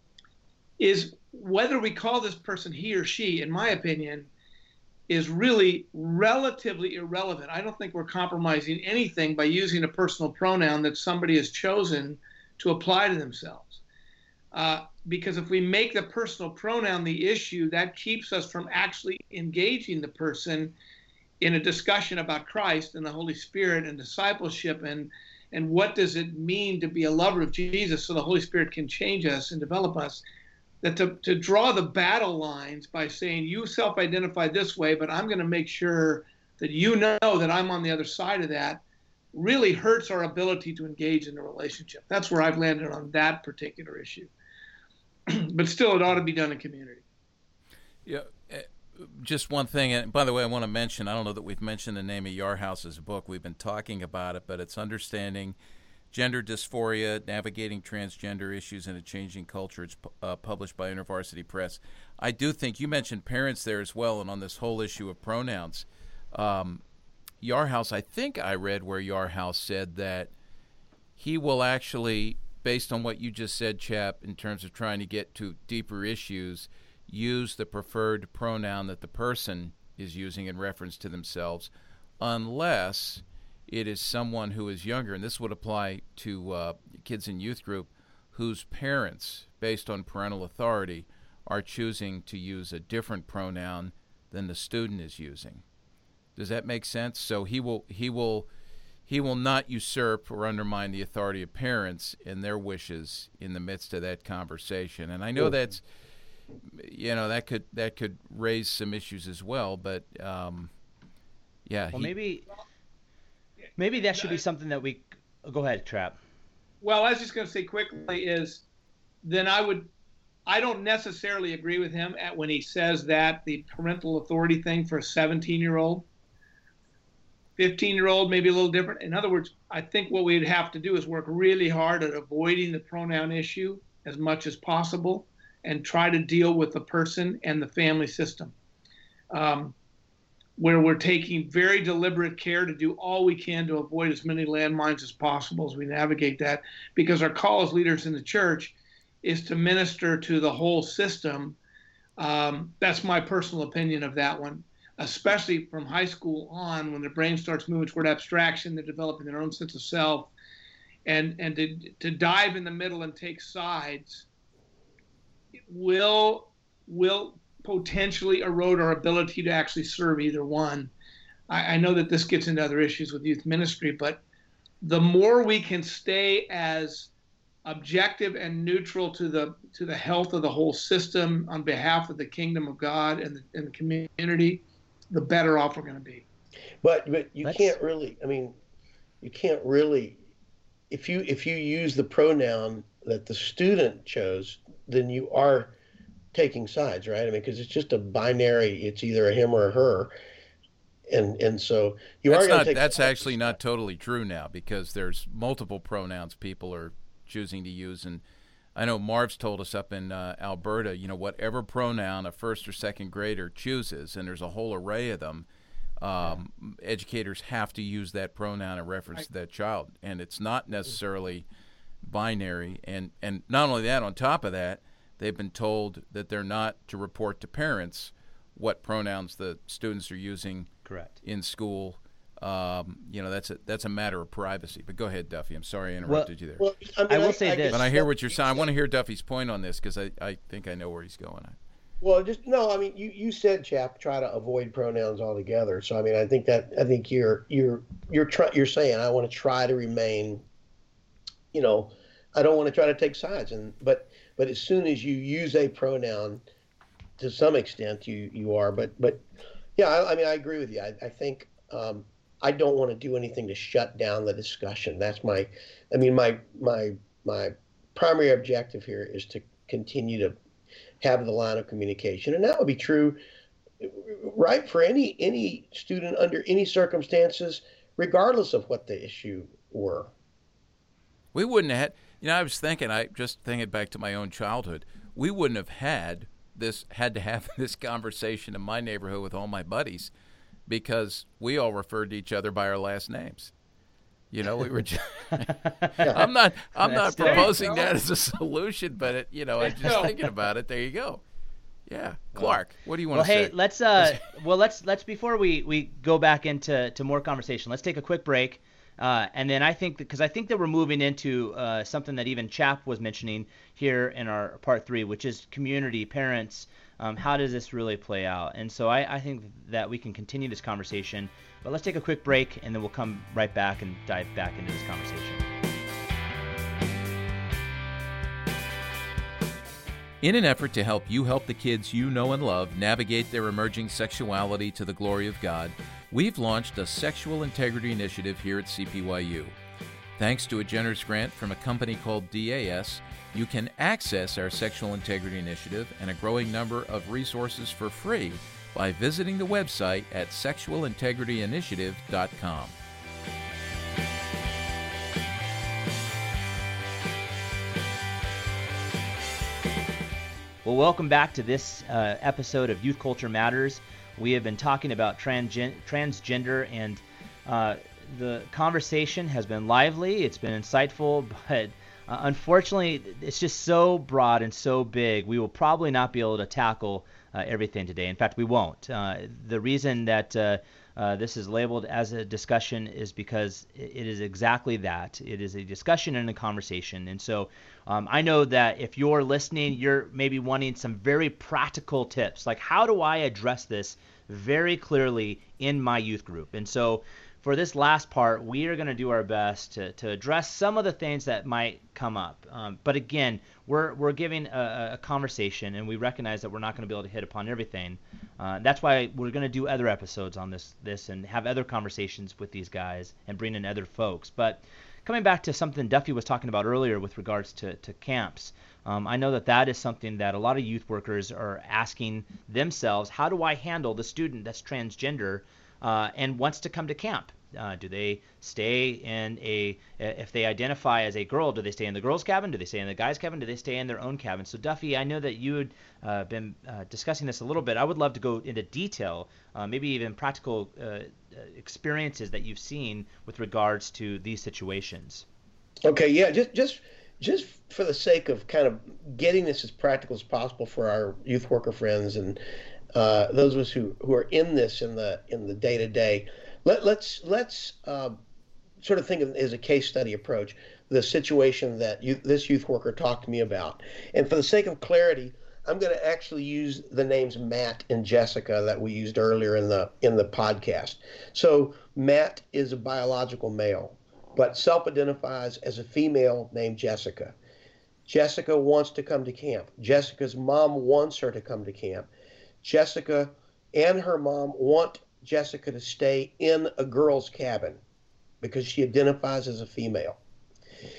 is whether we call this person he or she, in my opinion, is really relatively irrelevant. I don't think we're compromising anything by using a personal pronoun that somebody has chosen to apply to themselves. Uh, because if we make the personal pronoun the issue, that keeps us from actually engaging the person in a discussion about Christ and the Holy Spirit and discipleship and and what does it mean to be a lover of Jesus so the Holy Spirit can change us and develop us. That to, to draw the battle lines by saying you self-identify this way, but I'm going to make sure that you know that I'm on the other side of that, really hurts our ability to engage in a relationship. That's where I've landed on that particular issue. But still, it ought to be done in community. Yeah, just one thing, and by the way, I want to mention, I don't know that we've mentioned the name of Yarhouse's book. We've been talking about it, but it's Understanding Gender Dysphoria, Navigating Transgender Issues in a Changing Culture. It's uh, published by InterVarsity Press. I do think you mentioned parents there as well, and on this whole issue of pronouns. Um, Yarhouse, I think I read where Yarhouse said that he will actually, based on what you just said, Chap, in terms of trying to get to deeper issues, use the preferred pronoun that the person is using in reference to themselves, unless it is someone who is younger, and this would apply to uh, kids in youth group, whose parents, based on parental authority, are choosing to use a different pronoun than the student is using. Does that make sense? So he will he will he will not usurp or undermine the authority of parents and their wishes in the midst of that conversation. And I know that's, you know, that could that could raise some issues as well. But um, yeah, well, he, maybe. Maybe that should be something that we – go ahead, Trap. Well, I was just going to say quickly is then I would – I don't necessarily agree with him at when he says that the parental authority thing for a seventeen-year-old. fifteen-year-old maybe a little different. In other words, I think what we'd have to do is work really hard at avoiding the pronoun issue as much as possible and try to deal with the person and the family system. Um where we're taking very deliberate care to do all we can to avoid as many landmines as possible as we navigate that, because our call as leaders in the church is to minister to the whole system. Um, that's my personal opinion of that one, especially from high school on, when their brain starts moving toward abstraction, they're developing their own sense of self, and, and to, to dive in the middle and take sides will will potentially erode our ability to actually serve either one. I, I know that this gets into other issues with youth ministry, but the more we can stay as objective and neutral to the to the health of the whole system on behalf of the kingdom of God and the, and the community, the better off we're going to be. But but you That's... can't really. I mean, you can't really if you if you use the pronoun that the student chose, then you are taking sides, right? I mean, because it's just a binary. It's either a him or a her, and and so you that's are going not to take. That's actually not totally true now, because there's multiple pronouns people are choosing to use, and I know Marv's told us up in uh, Alberta, you know, whatever pronoun a first or second grader chooses, and there's a whole array of them. Um, educators have to use that pronoun in reference right. to that child, and it's not necessarily binary. And and not only that, on top of that, they've been told that they're not to report to parents what pronouns the students are using correct in school. Um, you know, that's a that's a matter of privacy. But go ahead, Duffy. I'm sorry I interrupted well, you there. Well, I, mean, I will I, say I this. But I hear what you're saying. I want to hear Duffy's point on this, because I, I think I know where he's going. Well, just no. I mean, you, you said, chap, try to avoid pronouns altogether. So I mean, I think that I think you're you're you're try, you're saying I want to try to remain. You know, I don't want to try to take sides, and but but as soon as you use a pronoun, to some extent, you you are. But but yeah, I, I mean, I agree with you. I, I think. Um, I don't want to do anything to shut down the discussion. That's my, I mean, my my my primary objective here is to continue to have the line of communication, and that would be true, right, for any any student under any circumstances, regardless of what the issue were. We wouldn't have had, you know, I was thinking, I just thinking back to my own childhood, we wouldn't have had this, had to have this conversation in my neighborhood with all my buddies, because we all referred to each other by our last names. You know, we were just, I'm not, I'm not proposing that as a solution, but it, you know, I'm just thinking about it. There you go. Yeah. Clark, what do you want well, to hey, say? Well, hey, let's, uh, well, let's, let's, before we, we go back into, to more conversation, let's take a quick break. Uh, and then I think, because I think that we're moving into uh, something that even Chap was mentioning here in our part three, which is community, parents. Um, how does this really play out? And so I, I think that we can continue this conversation, but let's take a quick break, and then we'll come right back and dive back into this conversation. In an effort to help you help the kids you know and love navigate their emerging sexuality to the glory of God, we've launched a sexual integrity initiative here at C P Y U. Thanks to a generous grant from a company called D A S, you can access our Sexual Integrity Initiative and a growing number of resources for free by visiting the website at sexual integrity initiative dot com. Well, welcome back to this uh, episode of Youth Culture Matters. We have been talking about transgen- transgender, and uh, the conversation has been lively. It's been insightful, but Uh, unfortunately, it's just so broad and so big, we will probably not be able to tackle uh, everything today. In fact, we won't. Uh, the reason that uh, uh, this is labeled as a discussion is because it is exactly that. It is a discussion and a conversation. And so um, I know that if you're listening, you're maybe wanting some very practical tips, like how do I address this very clearly in my youth group? And so for this last part, we are going to do our best to, to address some of the things that might come up. Um, but again, we're we're giving a, a conversation, and we recognize that we're not going to be able to hit upon everything. Uh, that's why we're going to do other episodes on this this and have other conversations with these guys and bring in other folks. But coming back to something Duffy was talking about earlier with regards to, to camps, um, I know that that is something that a lot of youth workers are asking themselves, how do I handle the student that's transgender Uh, and wants to come to camp? Uh, do they stay in a, if they identify as a girl, do they stay in the girls' cabin? Do they stay in the guys' cabin? Do they stay in their own cabin? So Duffy, I know that you had uh, been uh, discussing this a little bit. I would love to go into detail, uh, maybe even practical uh, experiences that you've seen with regards to these situations. Okay, yeah, just just just for the sake of kind of getting this as practical as possible for our youth worker friends and Uh, those of us who, who are in this in the in the day to day, let let's let's uh, sort of think of it as a case study approach. The situation that you, this youth worker talked to me about, and for the sake of clarity, I'm going to actually use the names Matt and Jessica that we used earlier in the in the podcast. So Matt is a biological male, but self-identifies as a female named Jessica. Jessica wants to come to camp. Jessica's mom wants her to come to camp. Jessica and her mom want Jessica to stay in a girl's cabin because she identifies as a female.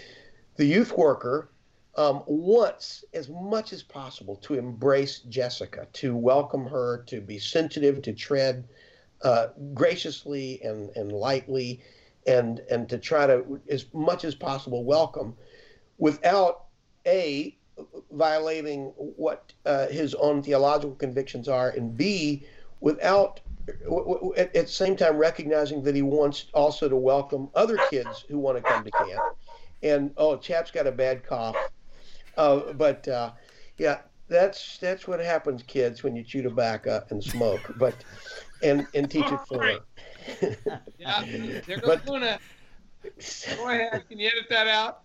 the youth worker um, wants as much as possible to embrace Jessica, to welcome her, to be sensitive, to tread uh, graciously and, and lightly, and, and to try to, as much as possible, welcome without, A, violating what uh, his own theological convictions are, and B, without at, at the same time recognizing that he wants also to welcome other kids who want to come to camp. And oh, Chap's got a bad cough, uh, but uh, yeah, that's that's what happens, kids, when you chew tobacco and smoke, but and and teach it forward. Yeah, there goes But- Luna. Go ahead. Can you edit that out?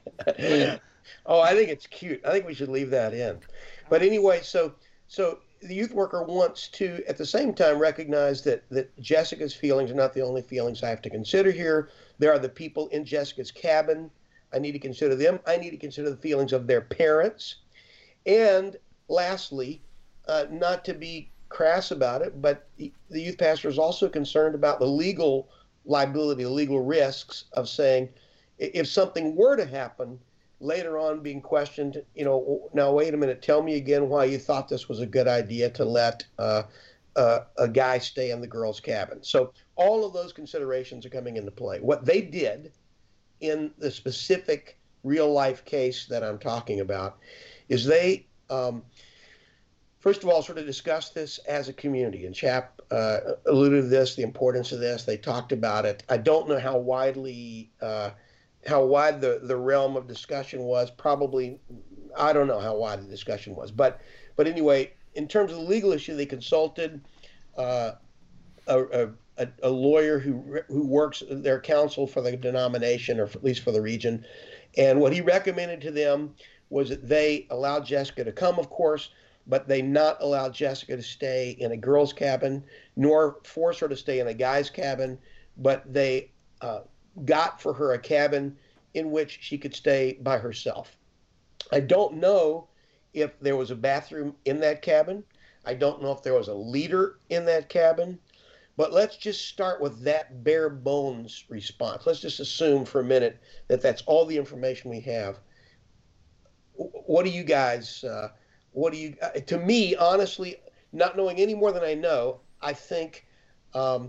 Oh, I think it's cute. I think we should leave that in. But anyway, so so the youth worker wants to, at the same time, recognize that that Jessica's feelings are not the only feelings I have to consider here. There are the people in Jessica's cabin. I need to consider them. I need to consider the feelings of their parents. And lastly, uh, not to be crass about it, but the the youth pastor is also concerned about the legal liability, the legal risks of saying, i- if something were to happen, later on being questioned, you know, now wait a minute, tell me again why you thought this was a good idea to let uh, uh, a guy stay in the girls' cabin. So all of those considerations are coming into play. What they did in the specific real life case that I'm talking about is they, um, first of all, sort of discussed this as a community. And Chap uh, alluded to this, the importance of this. They talked about it. I don't know how widely uh, how wide the, the realm of discussion was. Probably, I don't know how wide the discussion was. But but anyway, in terms of the legal issue, they consulted uh, a, a, a lawyer who who works their counsel for the denomination, or at least for the region. And what he recommended to them was that they allow Jessica to come, of course, but they not allow Jessica to stay in a girl's cabin, nor force her to stay in a guy's cabin, but they uh, got for her a cabin in which she could stay by herself. I don't know if there was a bathroom in that cabin. I don't know if there was a leader in that cabin, but let's just start with that bare bones response. Let's just assume for a minute that that's all the information we have. What do you guys, uh, what do you, uh, to me, honestly, not knowing any more than I know, I think, um,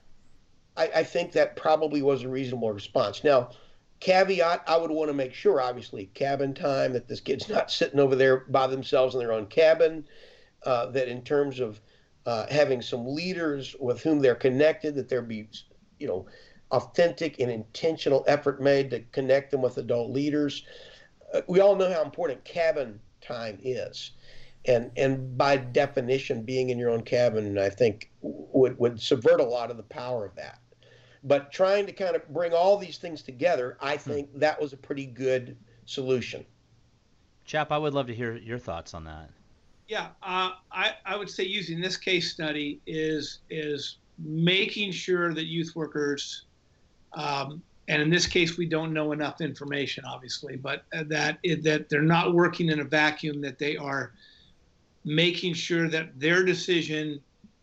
I, I think that probably was a reasonable response. Now, caveat, I would want to make sure, obviously, cabin time, that this kid's not sitting over there by themselves in their own cabin, uh, that in terms of uh, having some leaders with whom they're connected, that there be, you know, authentic and intentional effort made to connect them with adult leaders. Uh, we all know how important cabin time is. And and by definition, being in your own cabin, I think, would, would subvert a lot of the power of that. But trying to kind of bring all these things together, I think hmm. that was a pretty good solution. Chap, I would love to hear your thoughts on that. Yeah, uh, I, I would say using this case study is is making sure that youth workers, um, and in this case we don't know enough information, obviously, but that that they're not working in a vacuum, that they are making sure that their decision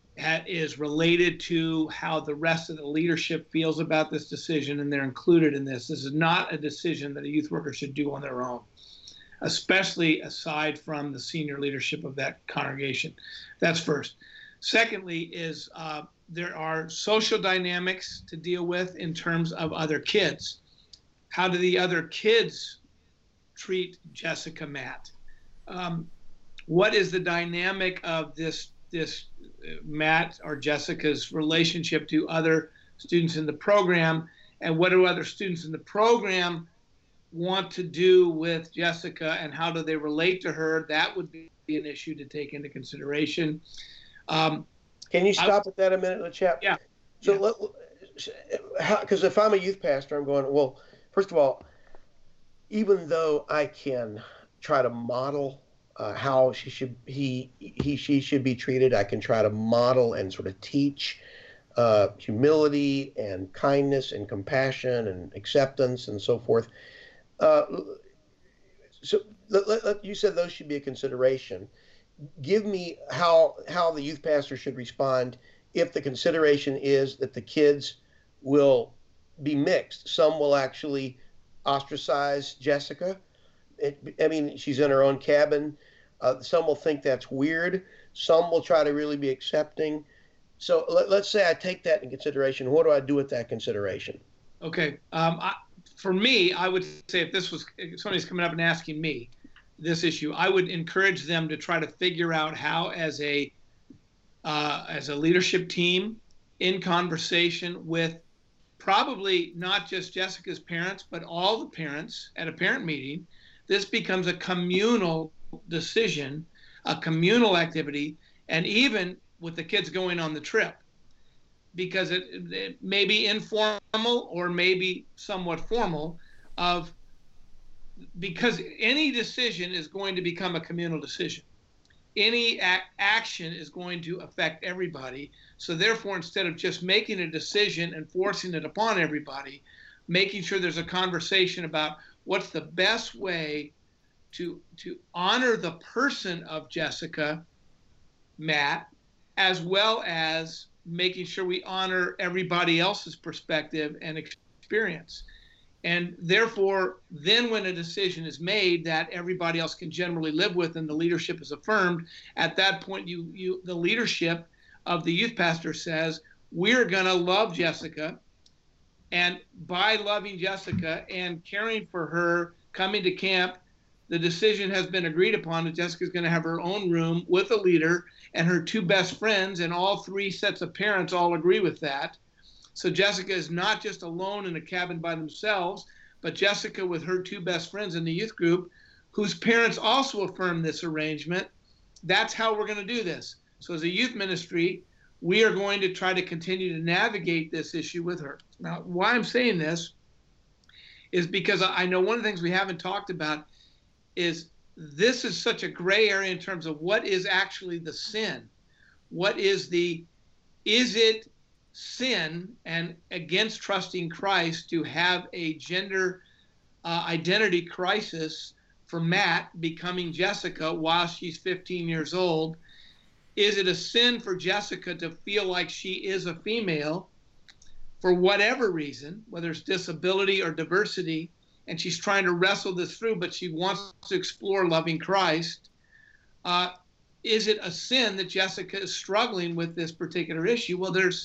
is related to how the rest of the leadership feels about this decision, and they're included in this. This is not a decision that a youth worker should do on their own, especially aside from the senior leadership of that congregation. That's first. Secondly is uh, there are social dynamics to deal with in terms of other kids. How do the other kids treat Jessica Matt? Um, what is the dynamic of this this Matt or Jessica's relationship to other students in the program, and what do other students in the program want to do with Jessica, and how do they relate to her? That would be an issue to take into consideration. Um, Can you stop I, at that a minute, Chap? Yeah. So, because yeah. if I'm a youth pastor, I'm going, well, first of all, even though I can try to model Uh, how she should he he she should be treated, I can try to model and sort of teach uh, humility and kindness and compassion and acceptance and so forth. Uh, so let, let, you said those should be a consideration. Give me how how the youth pastor should respond if the consideration is that the kids will be mixed. Some will actually ostracize Jessica. It, I mean, she's in her own cabin. Uh, some will think that's weird. Some will try to really be accepting. So let, let's say I take that in consideration. What do I do with that consideration? Okay. Um, I, for me, I would say if this was if somebody's coming up and asking me this issue, I would encourage them to try to figure out how, as a uh, as a leadership team, in conversation with probably not just Jessica's parents, but all the parents at a parent meeting, this becomes a communal decision, a communal activity, and even with the kids going on the trip, because it, it may be informal or maybe somewhat formal, of because any decision is going to become a communal decision. Any ac- action is going to affect everybody. So therefore, instead of just making a decision and forcing it upon everybody, making sure there's a conversation about what's the best way to to honor the person of Jessica, Matt, as well as making sure we honor everybody else's perspective and experience. And therefore, then when a decision is made that everybody else can generally live with and the leadership is affirmed, at that point, you you the leadership of the youth pastor says, we're going to love Jessica. And by loving Jessica and caring for her, coming to camp, the decision has been agreed upon that Jessica's going to have her own room with a leader and her two best friends, and all three sets of parents all agree with that. So Jessica is not just alone in a cabin by themselves, but Jessica with her two best friends in the youth group, whose parents also affirm this arrangement. That's how we're going to do this. So as a youth ministry, we are going to try to continue to navigate this issue with her. Now, why I'm saying this is because I know one of the things we haven't talked about is this is such a gray area in terms of what is actually the sin. What is the, is it sin and against trusting Christ to have a gender uh, identity crisis for Matt becoming Jessica while she's fifteen years old? Is it a sin for Jessica to feel like she is a female for whatever reason, whether it's disability or diversity, and she's trying to wrestle this through, but she wants to explore loving Christ? Uh, is it a sin that Jessica is struggling with this particular issue? Well, there's,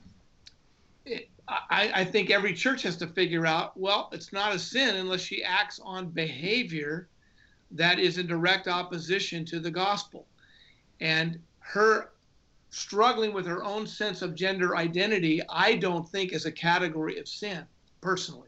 I, I think every church has to figure out, well, it's not a sin unless she acts on behavior that is in direct opposition to the gospel. And her struggling with her own sense of gender identity, I don't think is a category of sin, personally.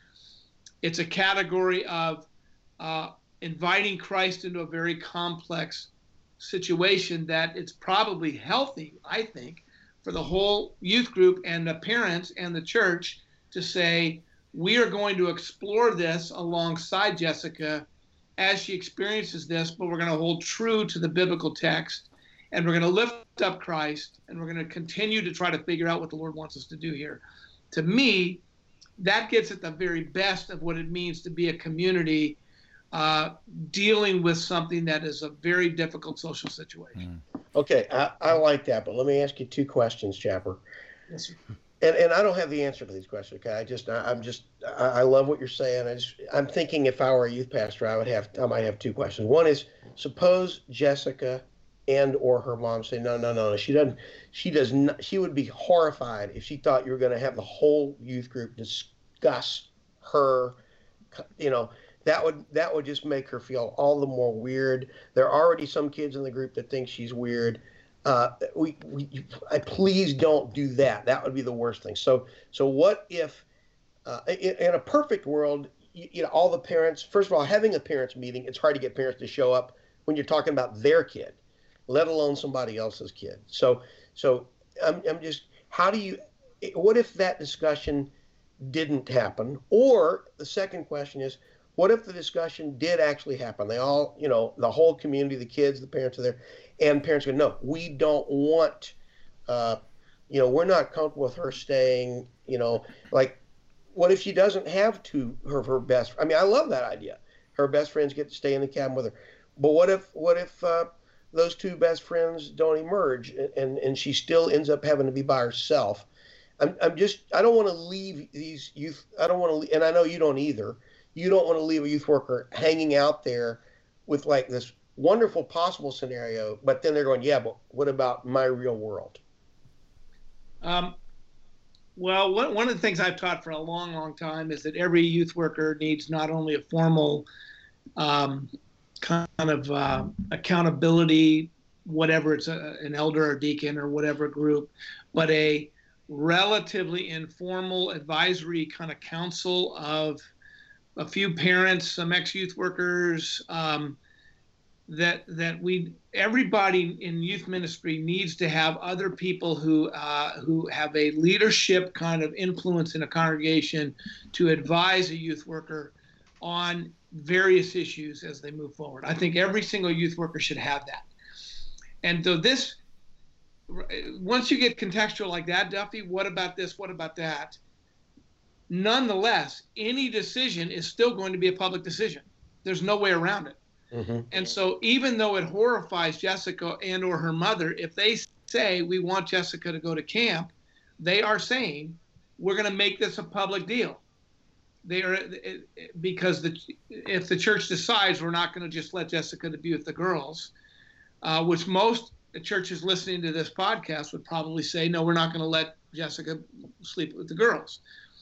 It's a category of uh, inviting Christ into a very complex situation that it's probably healthy, I think, for the whole youth group and the parents and the church to say, we are going to explore this alongside Jessica as she experiences this, but we're going to hold true to the biblical text, and we're going to lift up Christ, and we're going to continue to try to figure out what the Lord wants us to do here. To me, that gets at the very best of what it means to be a community uh, dealing with something that is a very difficult social situation. Mm. Okay, I, I like that, but let me ask you two questions, Chapper. Yes, sir. And and I don't have the answer to these questions. Okay, I just I, I'm just I, I love what you're saying. I just I'm thinking if I were a youth pastor, I would have I might have two questions. One is, suppose Jessica and or her mom say no no no no she doesn't she does not she would be horrified if she thought you were going to have the whole youth group discuss her, you know. That would that would just make her feel all the more weird. There are already some kids in the group that think she's weird. Uh, we, we I, please don't do that. That would be the worst thing. So so what if uh, in, in a perfect world, you, you know, all the parents, first of all, having a parents meeting, it's hard to get parents to show up when you're talking about their kid, let alone somebody else's kid. So so I'm I'm just, how do you, what if that discussion didn't happen? Or the second question is, what if the discussion did actually happen? They all, you know, the whole community, the kids, the parents are there, and parents go, no, we don't want, uh, you know, we're not comfortable with her staying, you know, like, what if she doesn't have two, her, her best, I mean, I love that idea. Her best friends get to stay in the cabin with her. But what if, what if uh, those two best friends don't emerge and, and she still ends up having to be by herself? I'm, I'm just, I don't want to leave these youth, I don't want to, and I know you don't either. you don't want to leave a youth worker hanging out there with like this wonderful possible scenario, but then they're going, yeah, but what about my real world? Um, well, one, one of the things I've taught for a long, long time is that every youth worker needs not only a formal um, kind of uh, accountability, whatever it's a, an elder or deacon or whatever group, but a relatively informal advisory kind of council of a few parents, some ex-youth workers, um, that that we everybody in youth ministry needs to have other people who uh, who have a leadership kind of influence in a congregation to advise a youth worker on various issues as they move forward. I think every single youth worker should have that. And so this, once you get contextual like that, Duffy, what about this, what about that? Nonetheless, any decision is still going to be a public decision. There's no way around it. Mm-hmm. And so even though it horrifies Jessica and or her mother, if they say we want Jessica to go to camp, they are saying we're going to make this a public deal. They are, because the, if the church decides we're not going to just let Jessica to be with the girls, uh, which most churches listening to this podcast would probably say, no, we're not going to let Jessica sleep with the girls.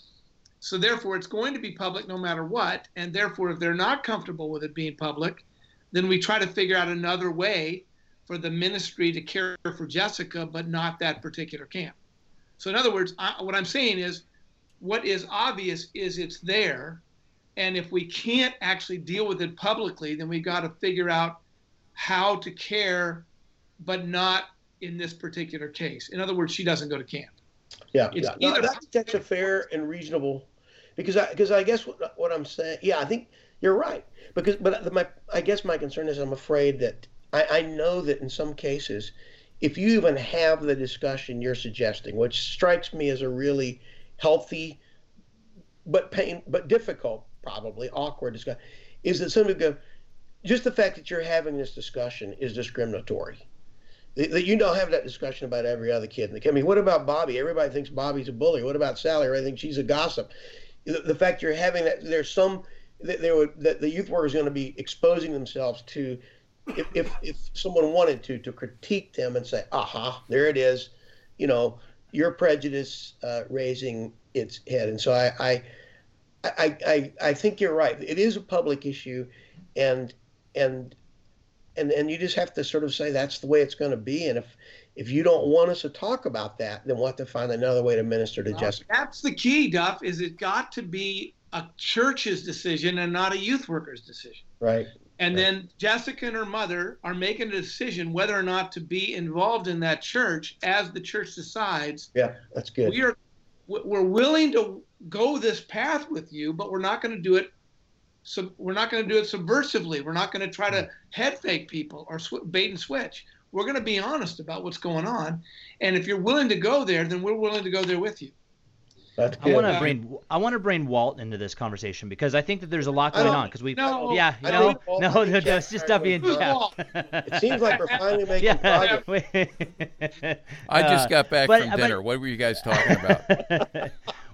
So therefore, it's going to be public no matter what. And therefore, if they're not comfortable with it being public, then we try to figure out another way for the ministry to care for Jessica, but not that particular camp. So in other words, I, what I'm saying is, what is obvious is it's there. And if we can't actually deal with it publicly, then we got to figure out how to care, but not in this particular case. In other words, she doesn't go to camp. Yeah, it's yeah. Either- no, that's, that's a fair and reasonable, because I, because I guess what, what I'm saying, yeah, I think you're right. Because, but my, I guess my concern is I'm afraid that I, I know that in some cases, if you even have the discussion you're suggesting, which strikes me as a really healthy, but pain, but difficult, probably awkward discussion, is that somebody go, just the fact that you're having this discussion is discriminatory. That you don't have that discussion about every other kid in the. I mean, what about Bobby? Everybody thinks Bobby's a bully. What about Sally? Everybody thinks she's a gossip. The, the fact you're having that, there's some that there would that the youth worker is going to be exposing themselves to, if, if if someone wanted to to critique them and say, aha, there it is, you know, your prejudice uh, raising its head. And so I I, I I I think you're right. It is a public issue, and and. And and you just have to sort of say that's the way it's going to be. And if if you don't want us to talk about that, then we'll have to find another way to minister to well, Jessica. That's the key, Duff, is it got to be a church's decision and not a youth worker's decision. Right. And right. then Jessica and her mother are making a decision whether or not to be involved in that church as the church decides. Yeah, that's good. We are, we're willing to go this path with you, but we're not going to do it. So we're not going to do it subversively. We're not going to try to head fake people or sw- bait and switch. We're going to be honest about what's going on. And if you're willing to go there, then we're willing to go there with you. That's good. I want to bring I want to bring Walt into this conversation because I think that there's a lot going on. Because we, no, yeah, you know, no, no, no, it's just Duffy and Jeff. It seems like we're finally making yeah. progress. I just got back but, from but, dinner. What were you guys talking about?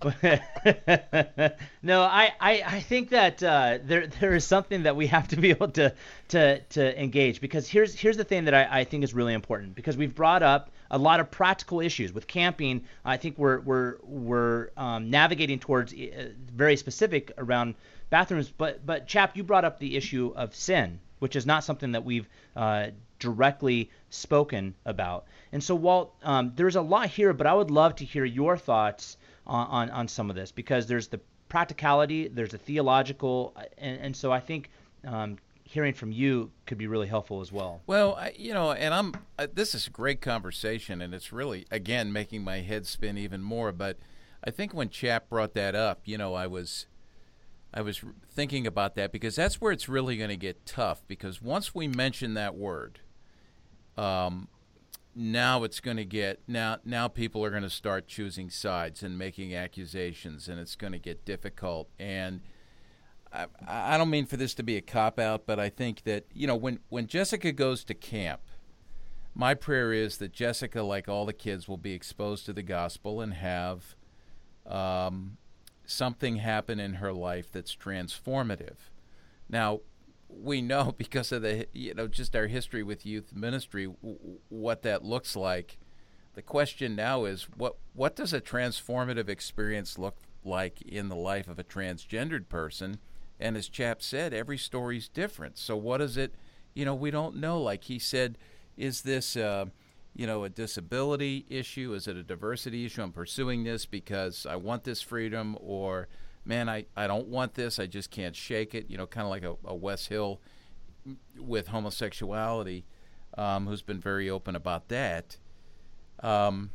no, I, I, I think that uh, there there is something that we have to be able to to to engage, because here's here's the thing that I, I think is really important, because we've brought up a lot of practical issues with camping. I think we're we're we're um, navigating towards uh, very specific around bathrooms, but but Chap, you brought up the issue of sin, which is not something that we've uh, directly spoken about. And so, Walt, um, there's a lot here, but I would love to hear your thoughts on, on, on some of this, because there's the practicality, there's the theological, and, and so I think um, hearing from you could be really helpful as well. Well, I, you know, and I'm uh, this is a great conversation, and it's really, again, making my head spin even more. But I think when Chap brought that up, you know, I was I was thinking about that, because that's where it's really going to get tough, because once we mention that word, um, now it's going to get now now people are going to start choosing sides and making accusations, and it's going to get difficult. And I, I don't mean for this to be a cop-out, but I think that, you know, when, when Jessica goes to camp, my prayer is that Jessica, like all the kids, will be exposed to the gospel and have um, something happen in her life that's transformative. Now, we know because of the, you know, just our history with youth ministry, w- what that looks like. The question now is, what what does a transformative experience look like in the life of a transgendered person? And as Chap said, every story's different. So what is it? You know, we don't know. Like he said, is this, uh, you know, a disability issue? Is it a diversity issue? I'm pursuing this because I want this freedom, or man, I, I don't want this. I just can't shake it. You know, kind of like a, a Wes Hill with homosexuality, um, who's been very open about that. Um,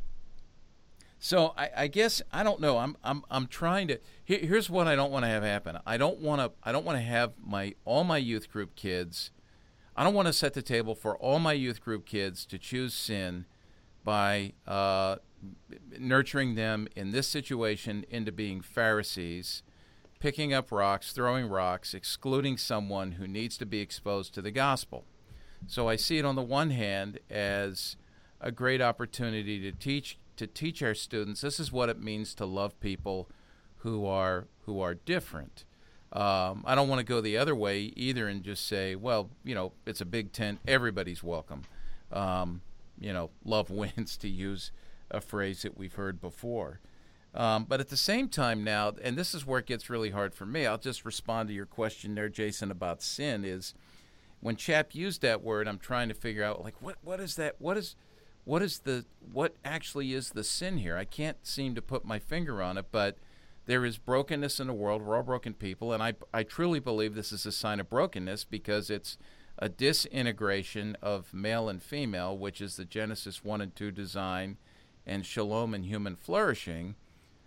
so I, I guess I don't know. I'm I'm I'm trying to. Here, here's what I don't want to have happen. I don't want to. I don't want to have my all my youth group kids. I don't want to set the table for all my youth group kids to choose sin by uh, nurturing them in this situation into being Pharisees, picking up rocks, throwing rocks, excluding someone who needs to be exposed to the gospel. So I see it on the one hand as a great opportunity to teach to teach our students this is what it means to love people who are who are different. Um, I don't want to go the other way either and just say, well, you know, it's a big tent, everybody's welcome. Um, you know, love wins, to use a phrase that we've heard before. Um, but at the same time now, and this is where it gets really hard for me, I'll just respond to your question there, Jason, about sin, is when Chap used that word, I'm trying to figure out, like, what what is that? What is what is the what actually is the sin here? I can't seem to put my finger on it, but there is brokenness in the world. We're all broken people, and I, I truly believe this is a sign of brokenness because it's a disintegration of male and female, which is the Genesis one and two design, and shalom and human flourishing.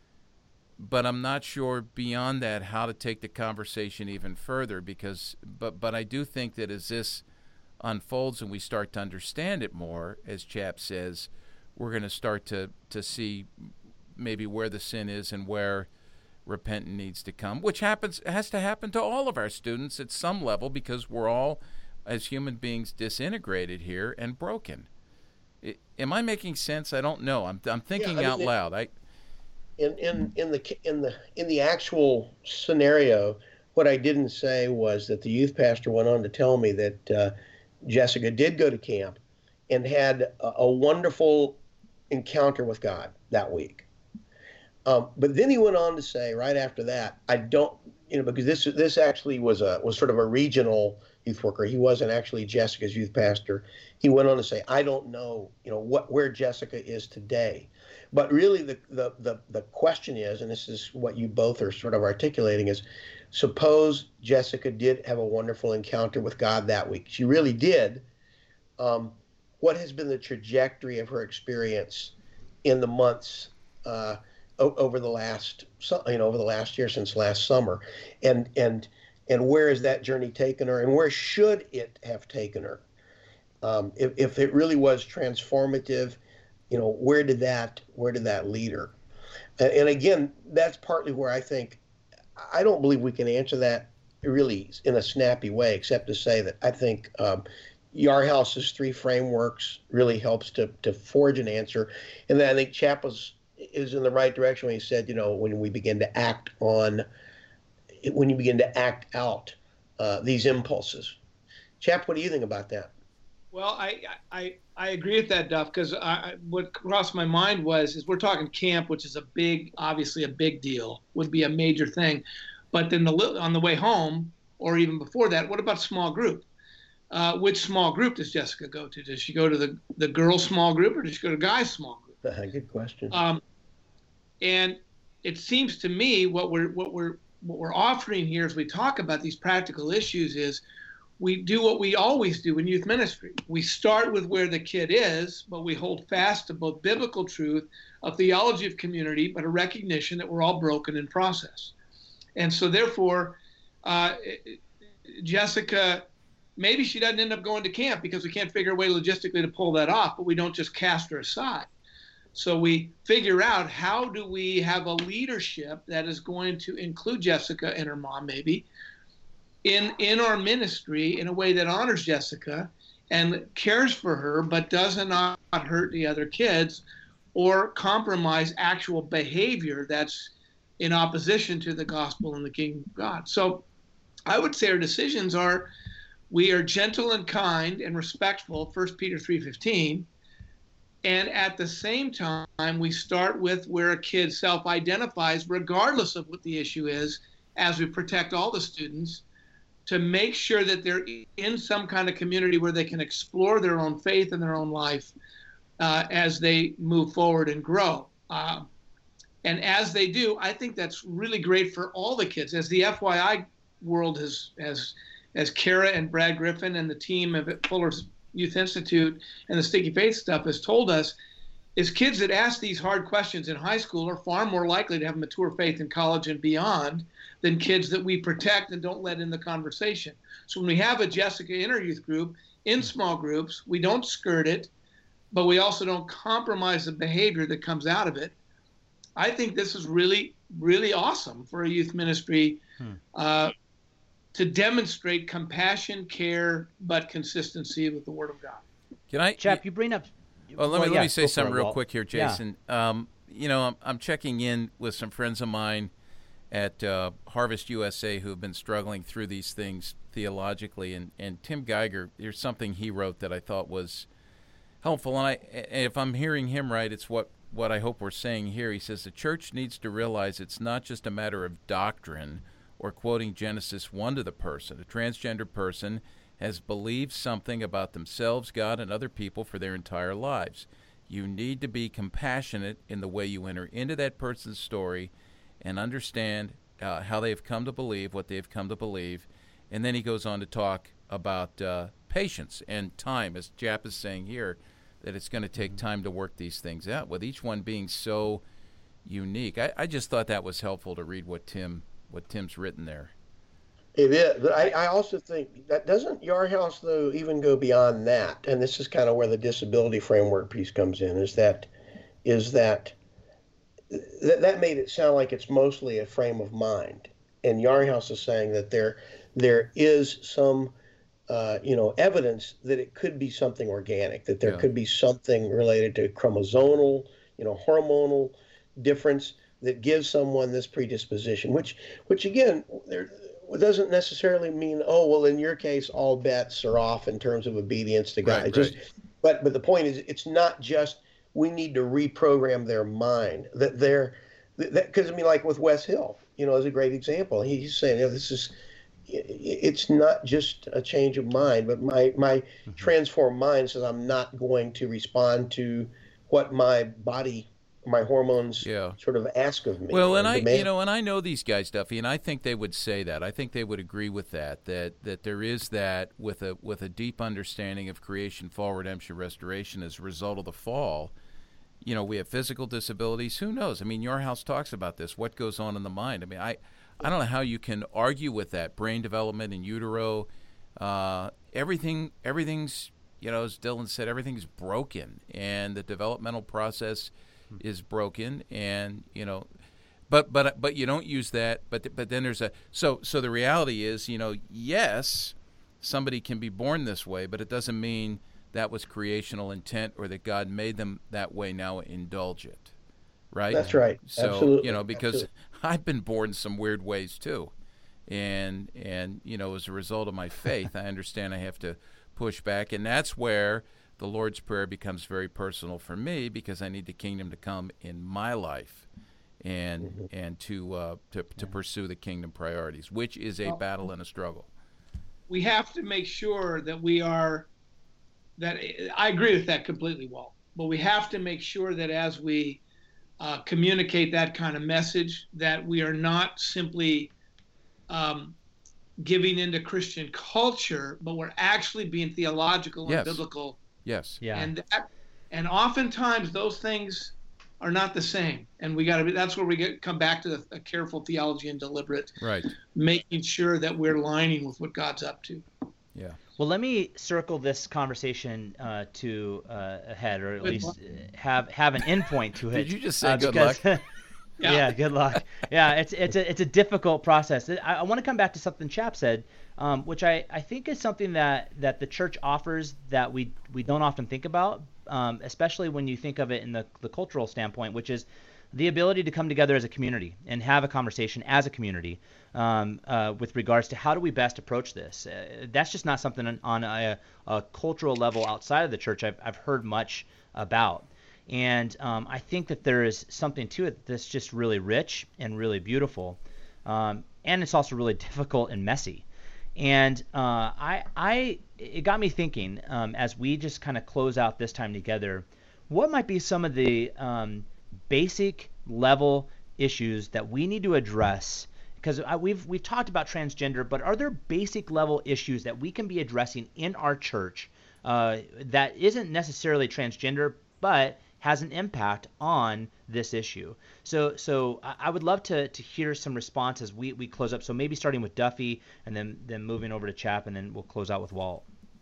But I'm not sure beyond that how to take the conversation even further because, but but I do think that as this unfolds and we start to understand it more, as Chap says, we're going to start to, to see maybe where the sin is and where repentant needs to come, which happens has to happen to all of our students at some level because we're all, as human beings, disintegrated here and broken. It, am I making sense? I don't know. I'm I'm thinking yeah, I mean, out loud. I in in in the in the in the actual scenario, what I didn't say was that the youth pastor went on to tell me that uh, Jessica did go to camp and had a, a wonderful encounter with God that week. Um, but then he went on to say right after that, I don't, you know, because this this actually was a was sort of a regional youth worker. He wasn't actually Jessica's youth pastor. He went on to say, I don't know, you know, what where Jessica is today. But really the the the, the question is, and this is what you both are sort of articulating, is suppose Jessica did have a wonderful encounter with God that week. She really did. Um, what has been the trajectory of her experience in the months uh, over the last, you know, over the last year since last summer, and and and where has that journey taken her, and where should it have taken her? Um, if if it really was transformative, you know, where did that where did that lead her? And, and again, that's partly where I think I don't believe we can answer that really in a snappy way, except to say that I think um, Yarhouse's three frameworks really helps to to forge an answer, and then I think Chap was is in the right direction when he said, you know, when we begin to act on, when you begin to act out uh, these impulses. Chap, what do you think about that? Well, I I, I agree with that, Duff, because what crossed my mind was, is we're talking camp, which is a big, obviously a big deal, would be a major thing. But then the on the way home, or even before that, what about small group? Uh, which small group does Jessica go to? Does she go to the, the girls' small group, or does she go to guys' small group? Good question. Um, and it seems to me what we're what we're what we're offering here as we talk about these practical issues is we do what we always do in youth ministry. We start with where the kid is, but we hold fast to both biblical truth, a theology of community, but a recognition that we're all broken in process. And so therefore, uh, Jessica, maybe she doesn't end up going to camp because we can't figure a way logistically to pull that off, but we don't just cast her aside. So we figure out, how do we have a leadership that is going to include Jessica and her mom maybe in in our ministry in a way that honors Jessica and cares for her, but does not hurt the other kids or compromise actual behavior that's in opposition to the gospel and the kingdom of God. So I would say our decisions are, we are gentle and kind and respectful, First Peter three fifteen, and at the same time, we start with where a kid self-identifies, regardless of what the issue is, as we protect all the students, to make sure that they're in some kind of community where they can explore their own faith and their own life uh, as they move forward and grow. Uh, and as they do, I think that's really great for all the kids. As the F Y I world has, has as Kara and Brad Griffin and the team of Fuller's Youth Institute and the Sticky Faith stuff has told us, is kids that ask these hard questions in high school are far more likely to have mature faith in college and beyond than kids that we protect and don't let in the conversation. So when we have a Jessica Inner Youth group in small groups, we don't skirt it, but we also don't compromise the behavior that comes out of it. I think this is really, really awesome for a youth ministry hmm. uh, to demonstrate compassion, care, but consistency with the Word of God. Can I, Chap, you bring up... Well, let me, well, let me say something real quick here, Jason. Yeah. Um, you know, I'm, I'm checking in with some friends of mine at uh, Harvest U S A who have been struggling through these things theologically, and, and Tim Geiger, there's something he wrote that I thought was helpful, and I, if I'm hearing him right, it's what, what I hope we're saying here. He says the church needs to realize it's not just a matter of doctrine or quoting Genesis one to the person. A transgender person has believed something about themselves, God, and other people for their entire lives. You need to be compassionate in the way you enter into that person's story and understand uh, how they've come to believe what they've come to believe. And then he goes on to talk about uh, patience and time, as Jap is saying here, that it's going to take time to work these things out, with each one being so unique. I, I just thought that was helpful to read what Tim what Tim's written there. It is, but I, I also think that doesn't Yarhouse, though, even go beyond that, and this is kind of where the disability framework piece comes in, is that is that that, that made it sound like it's mostly a frame of mind, and Yarhouse is saying that there there is some uh, you know evidence that it could be something organic, that there yeah. could be something related to chromosomal, you know, hormonal difference that gives someone this predisposition, which which again there. It doesn't necessarily mean, oh, well, in your case, all bets are off in terms of obedience to God. Right, just, right. But but the point is, it's not just we need to reprogram their mind. That they're that because I mean, like with Wes Hill, you know, is a great example. He's saying, you know, this is it's not just a change of mind, but my my mm-hmm. transformed mind says I'm not going to respond to what my body. My hormones yeah. sort of ask of me. Well, and, and I, demand. you know, and I know these guys, Duffy, and I think they would say that. I think they would agree with that. That that there is that with a with a deep understanding of creation, fall, redemption, restoration as a result of the fall. You know, we have physical disabilities. Who knows? I mean, Yarhouse talks about this. What goes on in the mind? I mean, I, I don't know how you can argue with that. Brain development in utero, uh, everything, everything's, you know, as Dylan said, everything's broken, and the developmental process is broken, and you know, but but but you don't use that. But but then there's a so so the reality is, you know, yes, somebody can be born this way, but it doesn't mean that was creational intent or that God made them that way. Now indulge it, right? That's right. So Absolutely. you know, because Absolutely. I've been born some weird ways too, and and you know, as a result of my faith, I understand I have to push back, and that's where the Lord's Prayer becomes very personal for me, because I need the kingdom to come in my life, and mm-hmm. and to uh, to to pursue the kingdom priorities, which is a well, battle and a struggle. We have to make sure that we are. That I agree with that completely, Walt. But we have to make sure that as we uh, communicate that kind of message, that we are not simply um, giving into Christian culture, but we're actually being theological yes. and biblical. Yes. Yeah. And that, and oftentimes those things are not the same, and we got to be. That's where we get come back to the, a careful theology and deliberate, right? Making sure that we're aligning with what God's up to. Yeah. Well, let me circle this conversation uh, to uh, a head, or at good least luck. have have an endpoint to it. Did you just say uh, good because, luck? yeah. yeah, good luck. Yeah, it's it's a it's a difficult process. I, I want to come back to something Chap said, um, which I, I think is something that, that the church offers that we we don't often think about, um, especially when you think of it in the the cultural standpoint, which is the ability to come together as a community and have a conversation as a community um, uh, with regards to how do we best approach this. Uh, that's just not something on, on a, a cultural level outside of the church I've, I've heard much about. And um, I think that there is something to it that's just really rich and really beautiful. Um, and it's also really difficult and messy. And uh, I, I, it got me thinking um, as we just kind of close out this time together, what might be some of the um, basic level issues that we need to address? Because we've we've talked about transgender, but are there basic level issues that we can be addressing in our church uh, that isn't necessarily transgender, but has an impact on this issue? So so I would love to to hear some response as we, we close up. So maybe starting with Duffy and then, then moving over to Chap, and then we'll close out with Walt.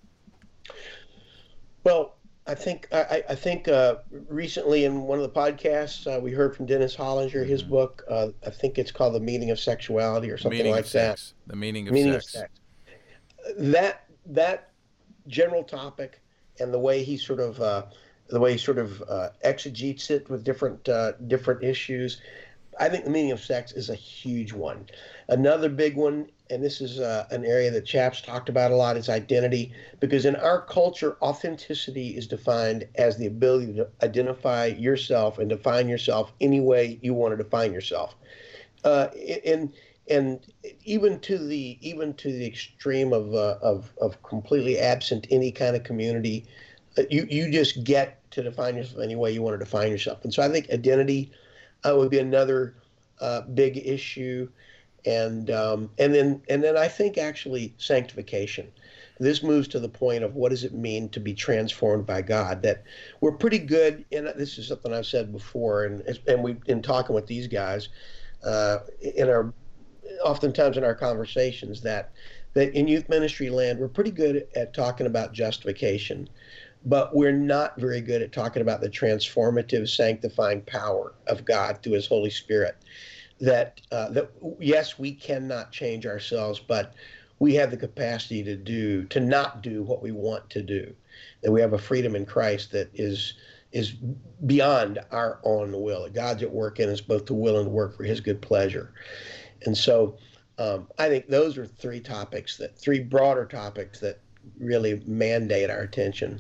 Well, I think I, I think uh, recently in one of the podcasts uh, we heard from Dennis Hollinger, his mm-hmm. book. Uh, I think it's called The Meaning of Sexuality or something like that. Sex. The Meaning of meaning Sex. Of sex. That that general topic and the way he sort of uh, the way he sort of uh, exegetes it with different uh, different issues. I think the meaning of sex is a huge one. Another big one, and this is uh, an area that Chap's talked about a lot, is identity. Because in our culture, authenticity is defined as the ability to identify yourself and define yourself any way you want to define yourself. Uh, and and even to the even to the extreme of uh, of of completely absent any kind of community, uh, you you just get to define yourself any way you want to define yourself. And so I think identity uh, would be another uh, big issue. And um, and then and then I think actually sanctification. This moves to the point of what does it mean to be transformed by God? That we're pretty good, and this is something I've said before, and and we in talking with these guys, uh, in our oftentimes in our conversations that that in youth ministry land we're pretty good at talking about justification, but we're not very good at talking about the transformative, sanctifying power of God through His Holy Spirit. That uh, that yes, we cannot change ourselves, but we have the capacity to do to not do what we want to do. That we have a freedom in Christ that is is beyond our own will. That God's at work in us both to will and to work for His good pleasure. And so um, I think those are three topics that three broader topics that really mandate our attention.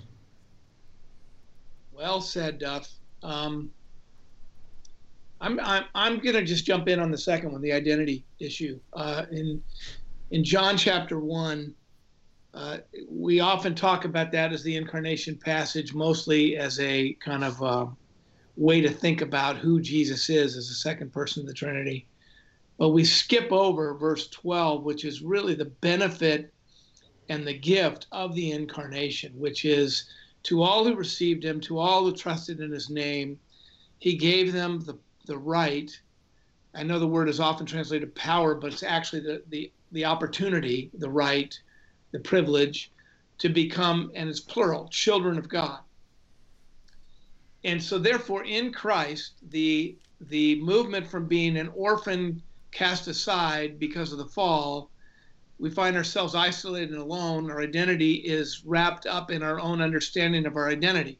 Well said, Duff. Um, I'm I'm I'm gonna just jump in on the second one, the identity issue. Uh, in in John chapter one, uh, we often talk about that as the incarnation passage, mostly as a kind of uh, way to think about who Jesus is as the second person of the Trinity. But we skip over verse twelve, which is really the benefit and the gift of the incarnation, which is to all who received Him, to all who trusted in His name, He gave them the the right. I know the word is often translated power, but it's actually the, the, the opportunity, the right, the privilege to become, and it's plural, children of God. And so therefore in Christ, the, the movement from being an orphan cast aside because of the fall, we find ourselves isolated and alone. Our identity is wrapped up in our own understanding of our identity.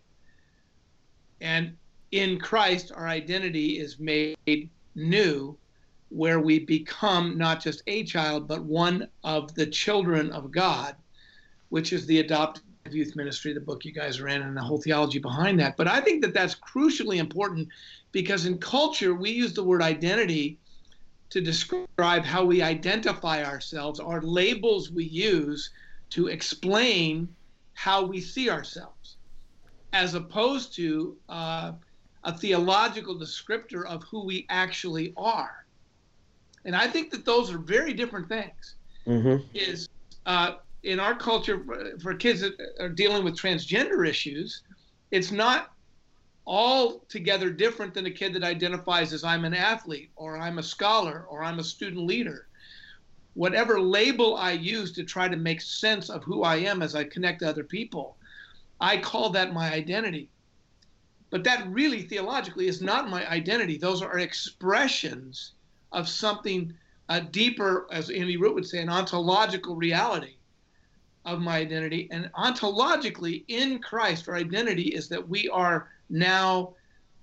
And in Christ, our identity is made new, where we become not just a child, but one of the children of God, which is the adoptive youth ministry, the book you guys are in, and the whole theology behind that. But I think that that's crucially important because in culture, we use the word identity to describe how we identify ourselves, our labels we use to explain how we see ourselves, as opposed to uh, a theological descriptor of who we actually are. And I think that those are very different things. Mm-hmm. Is uh, in our culture, for, for kids that are dealing with transgender issues, it's not altogether different than a kid that identifies as I'm an athlete, or I'm a scholar, or I'm a student leader. Whatever label I use to try to make sense of who I am as I connect to other people, I call that my identity. But that really theologically is not my identity. Those are expressions of something uh, deeper, as Andy Root would say, an ontological reality of my identity. And ontologically, in Christ, our identity is that we are now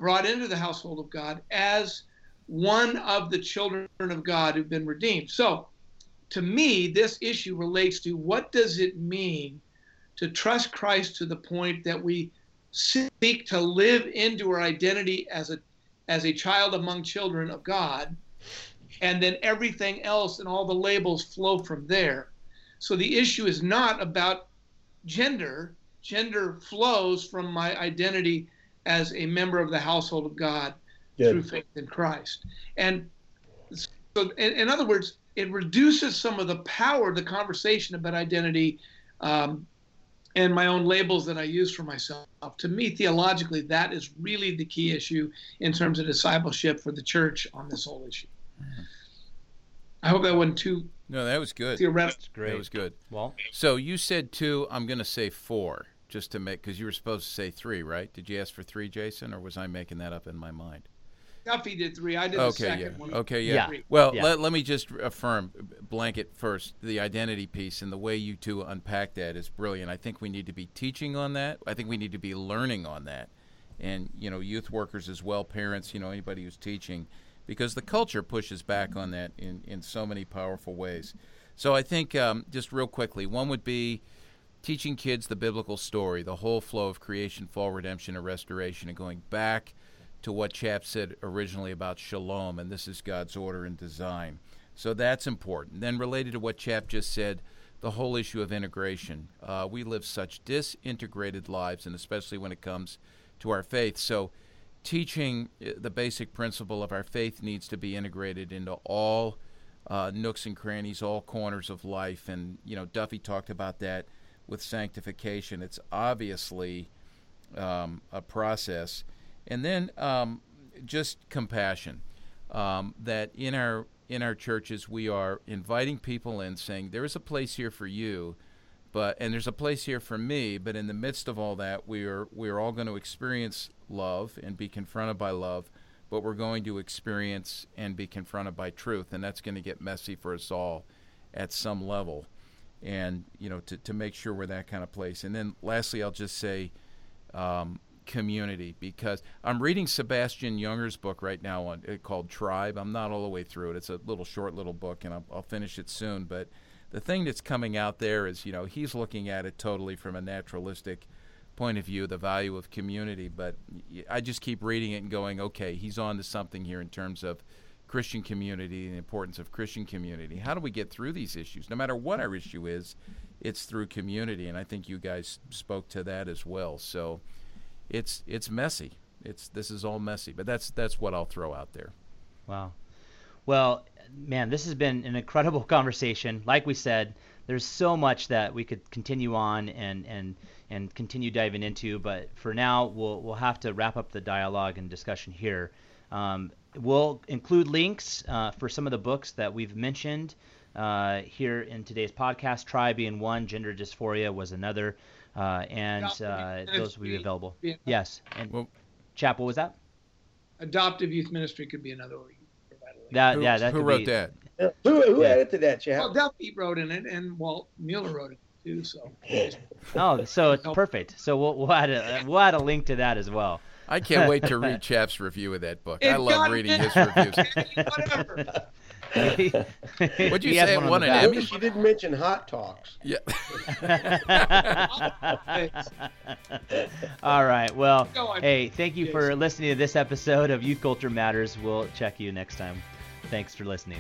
brought into the household of God as one of the children of God who've been redeemed. So, to me, this issue relates to what does it mean to trust Christ to the point that we seek to live into our identity as a as a child among children of God, and then everything else and all the labels flow from there. So the issue is not about gender. Gender flows from my identity as a member of the household of God Good. Through faith in Christ. And so, in, in other words, it reduces some of the power of the conversation about identity um, and my own labels that I use for myself. To me, theologically, that is really the key issue in terms of discipleship for the church on this whole issue. Mm-hmm. I hope that wasn't too No, that was good. theoretical. That's great. That was good. Well, so you said two. I'm going to say four, just to make, because you were supposed to say three, right? Did you ask for three, Jason, or was I making that up in my mind? Duffy did three. I did okay, the second yeah. one. Okay, yeah. yeah. Well, yeah. Let, let me just affirm, blanket first, the identity piece, and the way you two unpack that is brilliant. I think we need to be teaching on that. I think we need to be learning on that. And, you know, youth workers as well, parents, you know, anybody who's teaching, because the culture pushes back on that in, in so many powerful ways. So I think, um, just real quickly, one would be teaching kids the biblical story, the whole flow of creation, fall, redemption, and restoration, and going back to what Chap said originally about shalom, and this is God's order and design. So that's important. Then related to what Chap just said, the whole issue of integration. Uh, we live such disintegrated lives, and especially when it comes to our faith. So teaching the basic principle of our faith needs to be integrated into all uh, nooks and crannies, all corners of life. And, you know, Duffy talked about that with sanctification. It's obviously um, a process. And then um, just compassion, um, that in our in our churches we are inviting people in, saying there is a place here for you, but and there's a place here for me. But in the midst of all that, we are we are all going to experience love and be confronted by love, but we're going to experience and be confronted by truth, and that's going to get messy for us all at some level. And you know, to to make sure we're that kind of place. And then lastly, I'll just say. Um, community, because I'm reading Sebastian Junger's book right now on uh, called Tribe. I'm not all the way through it. It's a little short little book, and I'll, I'll finish it soon. But the thing that's coming out there is, you know, he's looking at it totally from a naturalistic point of view, the value of community. But I just keep reading it and going, okay, he's on to something here in terms of Christian community and the importance of Christian community. How do we get through these issues? No matter what our issue is, it's through community, and I think you guys spoke to that as well. So It's it's messy. It's this is all messy, but that's that's what I'll throw out there. Wow. Well, man, this has been an incredible conversation. Like we said, there's so much that we could continue on and and and continue diving into, but for now, we'll we'll have to wrap up the dialogue and discussion here. Um, we'll include links uh, for some of the books that we've mentioned uh, here in today's podcast. Tribe being one, Gender Dysphoria was another. Uh, and uh, those will be available. Be yes. And well, Chap, what was that? Adoptive youth ministry could be another way. That, who, yeah, that who could wrote be, that? Uh, who who yeah. added to that, Chap? Well, Duffy wrote in it, and Walt Mueller wrote it too. So. Oh, so it's perfect. So we'll we'll add a we'll add a link to that as well. I can't wait to read Chap's review of that book. It I love reading his reviews. Whatever. What'd you say? It won an Emmy? You didn't mention Hot Talks. Yeah. All right. Well, hey, thank you for listening to this episode of Youth Culture Matters. We'll check you next time. Thanks for listening.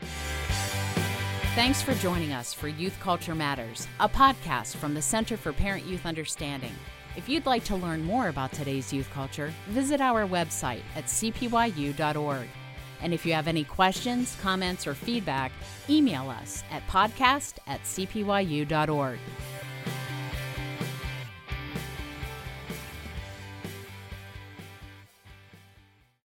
Thanks for joining us for Youth Culture Matters, a podcast from the Center for Parent-Youth Understanding. If you'd like to learn more about today's youth culture, visit our website at c p y u dot org. And if you have any questions, comments, or feedback, email us at podcast at c p y u dot org.